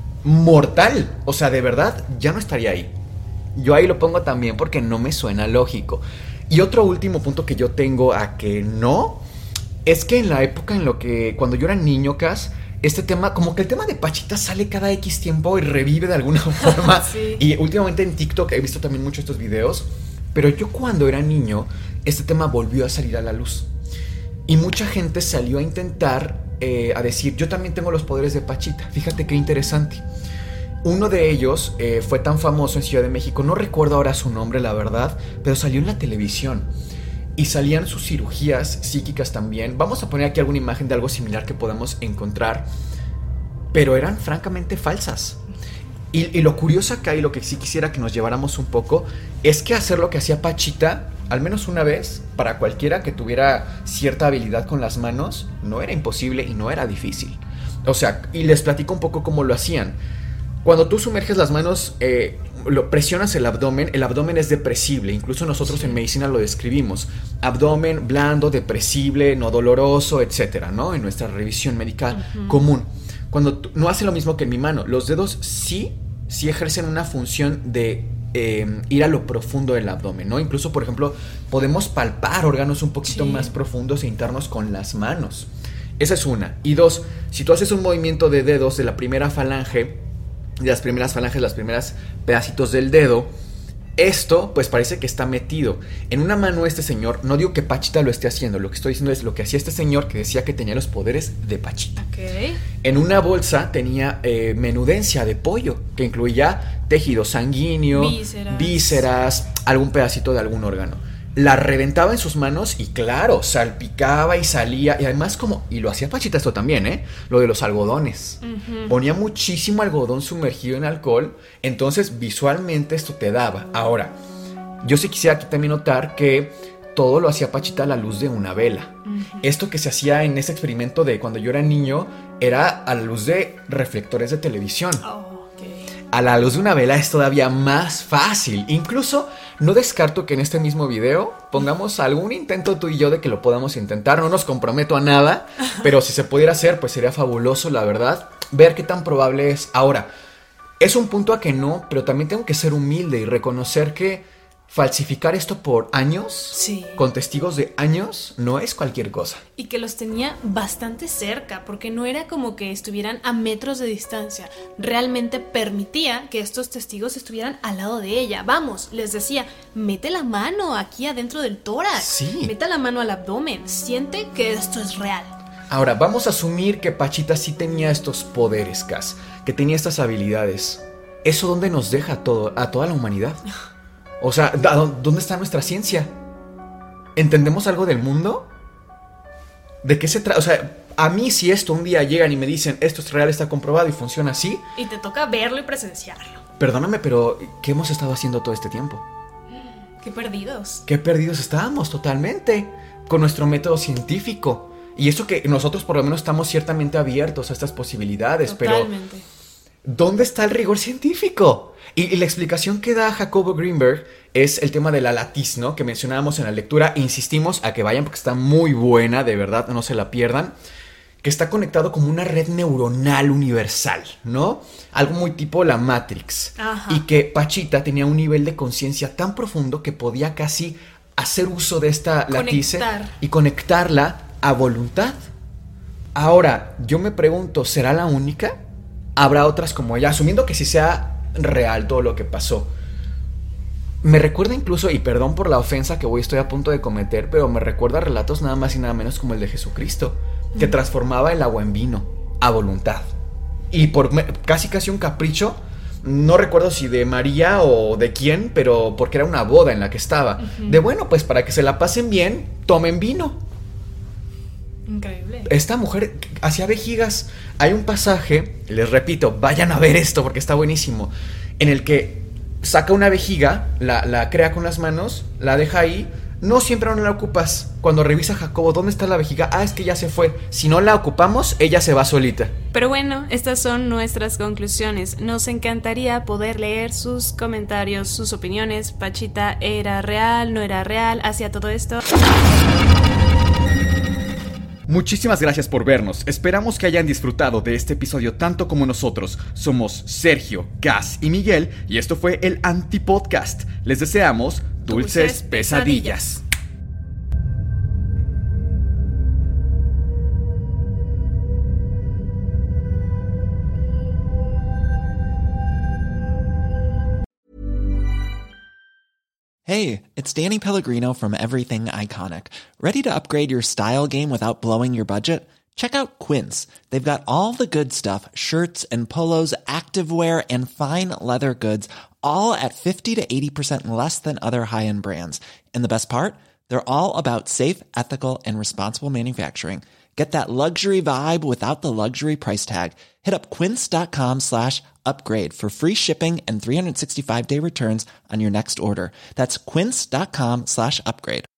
mortal. O sea, de verdad, ya no estaría ahí. Yo ahí lo pongo también porque no me suena lógico. Y otro último punto que yo tengo a que no, es que en la época cuando yo era niño, Cas, este tema, como que el tema de Pachita sale cada X tiempo y revive de alguna forma. Sí. Y últimamente en TikTok he visto también mucho estos videos, pero yo cuando era niño, este tema volvió a salir a la luz. Y mucha gente salió a intentar, a decir, yo también tengo los poderes de Pachita. Fíjate qué interesante. Uno de ellos fue tan famoso en Ciudad de México, no recuerdo ahora su nombre, la verdad, pero salió en la televisión. Y salían sus cirugías psíquicas también. Vamos a poner aquí alguna imagen de algo similar que podamos encontrar, pero eran francamente falsas. Y lo curioso acá, y lo que sí quisiera que nos lleváramos un poco, es que hacer lo que hacía Pachita, al menos una vez, para cualquiera que tuviera cierta habilidad con las manos, no era imposible y no era difícil. O sea, y les platico un poco cómo lo hacían. Cuando tú sumerges las manos, presionas el abdomen es depresible. Incluso nosotros en medicina lo describimos. Abdomen blando, depresible, no doloroso, etcétera, ¿no? En nuestra revisión médica común. Cuando no hace lo mismo que en mi mano. Los dedos sí ejercen una función de ir a lo profundo del abdomen, ¿no? Incluso, por ejemplo, podemos palpar órganos un poquito más profundos e hincarnos con las manos. Esa es una. Y dos, si tú haces un movimiento de dedos de la primera falange, de las primeras falanges, las primeras pedacitos del dedo, esto pues parece que está metido en una mano. Este señor, no digo que Pachita lo esté haciendo, lo que estoy diciendo es lo que hacía este señor, que decía que tenía los poderes de Pachita. Okay. En una bolsa tenía menudencia de pollo, que incluía tejido sanguíneo, vísceras, algún pedacito de algún órgano. la reventaba en sus manos y claro, salpicaba y salía. Y además y lo hacía Pachita esto también, lo de los algodones. Ponía muchísimo algodón sumergido en alcohol, entonces visualmente esto te daba. Ahora, yo sí quisiera aquí también notar que todo lo hacía Pachita a la luz de una vela. Esto que se hacía en ese experimento de cuando yo era niño era a la luz de reflectores de televisión. A la luz de una vela es todavía más fácil. Incluso no descarto que en este mismo video pongamos algún intento tú y yo de que lo podamos intentar. No nos comprometo a nada, pero si se pudiera hacer, pues sería fabuloso, la verdad. Ver qué tan probable es. Ahora, es un punto a que no, pero también tengo que ser humilde y reconocer que falsificar esto por años, sí, con testigos de años, no es cualquier cosa. Y que los tenía bastante cerca, porque no era como que estuvieran a metros de distancia. Realmente permitía que estos testigos estuvieran al lado de ella. Vamos, les decía, mete la mano aquí adentro del tórax. Sí. Mete la mano al abdomen. Siente que esto es real. Ahora, vamos a asumir que Pachita sí tenía estos poderes, Cass, que tenía estas habilidades. ¿Eso dónde nos deja a toda la humanidad? O sea, ¿dónde está nuestra ciencia? ¿Entendemos algo del mundo? ¿De qué se trata? O sea, a mí si esto un día llegan y me dicen esto es real, está comprobado y funciona así, y te toca verlo y presenciarlo. Perdóname, pero ¿qué hemos estado haciendo todo este tiempo? Qué perdidos. Qué perdidos estábamos totalmente con nuestro método científico. Y eso que nosotros por lo menos estamos ciertamente abiertos a estas posibilidades. Totalmente. Pero ¿dónde está el rigor científico? Y la explicación que da Jacobo Greenberg es el tema de la latiz, ¿no? Que mencionábamos en la lectura. Insistimos a que vayan porque está muy buena, de verdad, no se la pierdan. Que está conectado como una red neuronal universal, ¿no? Algo muy tipo la Matrix. Ajá. Y que Pachita tenía un nivel de conciencia tan profundo que podía casi hacer uso de esta latice y conectarla a voluntad. Ahora, yo me pregunto, ¿será la única? ¿Habrá otras como ella? Asumiendo que sí sea real todo lo que pasó. Me recuerda incluso, y perdón por la ofensa que estoy a punto de cometer, pero me recuerda a relatos nada más y nada menos como el de Jesucristo, que transformaba el agua en vino a voluntad. Y por casi un capricho, no recuerdo si de María o de quién, pero porque era una boda en la que estaba. De bueno, pues para que se la pasen bien, tomen vino. Increíble. Esta mujer hacía vejigas. Hay un pasaje, les repito, vayan a ver esto porque está buenísimo, en el que saca una vejiga, la crea con las manos, la deja ahí. No siempre no la ocupas. Cuando revisa Jacobo, ¿dónde está la vejiga? Es que ya se fue. Si no la ocupamos, ella se va solita. Pero bueno, estas son nuestras conclusiones. Nos encantaría poder leer sus comentarios, sus opiniones. Pachita, ¿era real? ¿No era real? ¿Hacía todo esto? Muchísimas gracias por vernos. Esperamos que hayan disfrutado de este episodio tanto como nosotros. Somos Sergio, Cass y Miguel y esto fue el Antipodcast. Les deseamos dulces pesadillas. Hey, it's Danny Pellegrino from Everything Iconic. Ready to upgrade your style game without blowing your budget? Check out Quince. They've got all the good stuff, shirts and polos, activewear, and fine leather goods, all at 50 to 80% less than other high-end brands. And the best part? They're all about safe, ethical, and responsible manufacturing. Get that luxury vibe without the luxury price tag. Hit up quince.com/upgrade for free shipping and 365-day returns on your next order. That's quince.com/upgrade.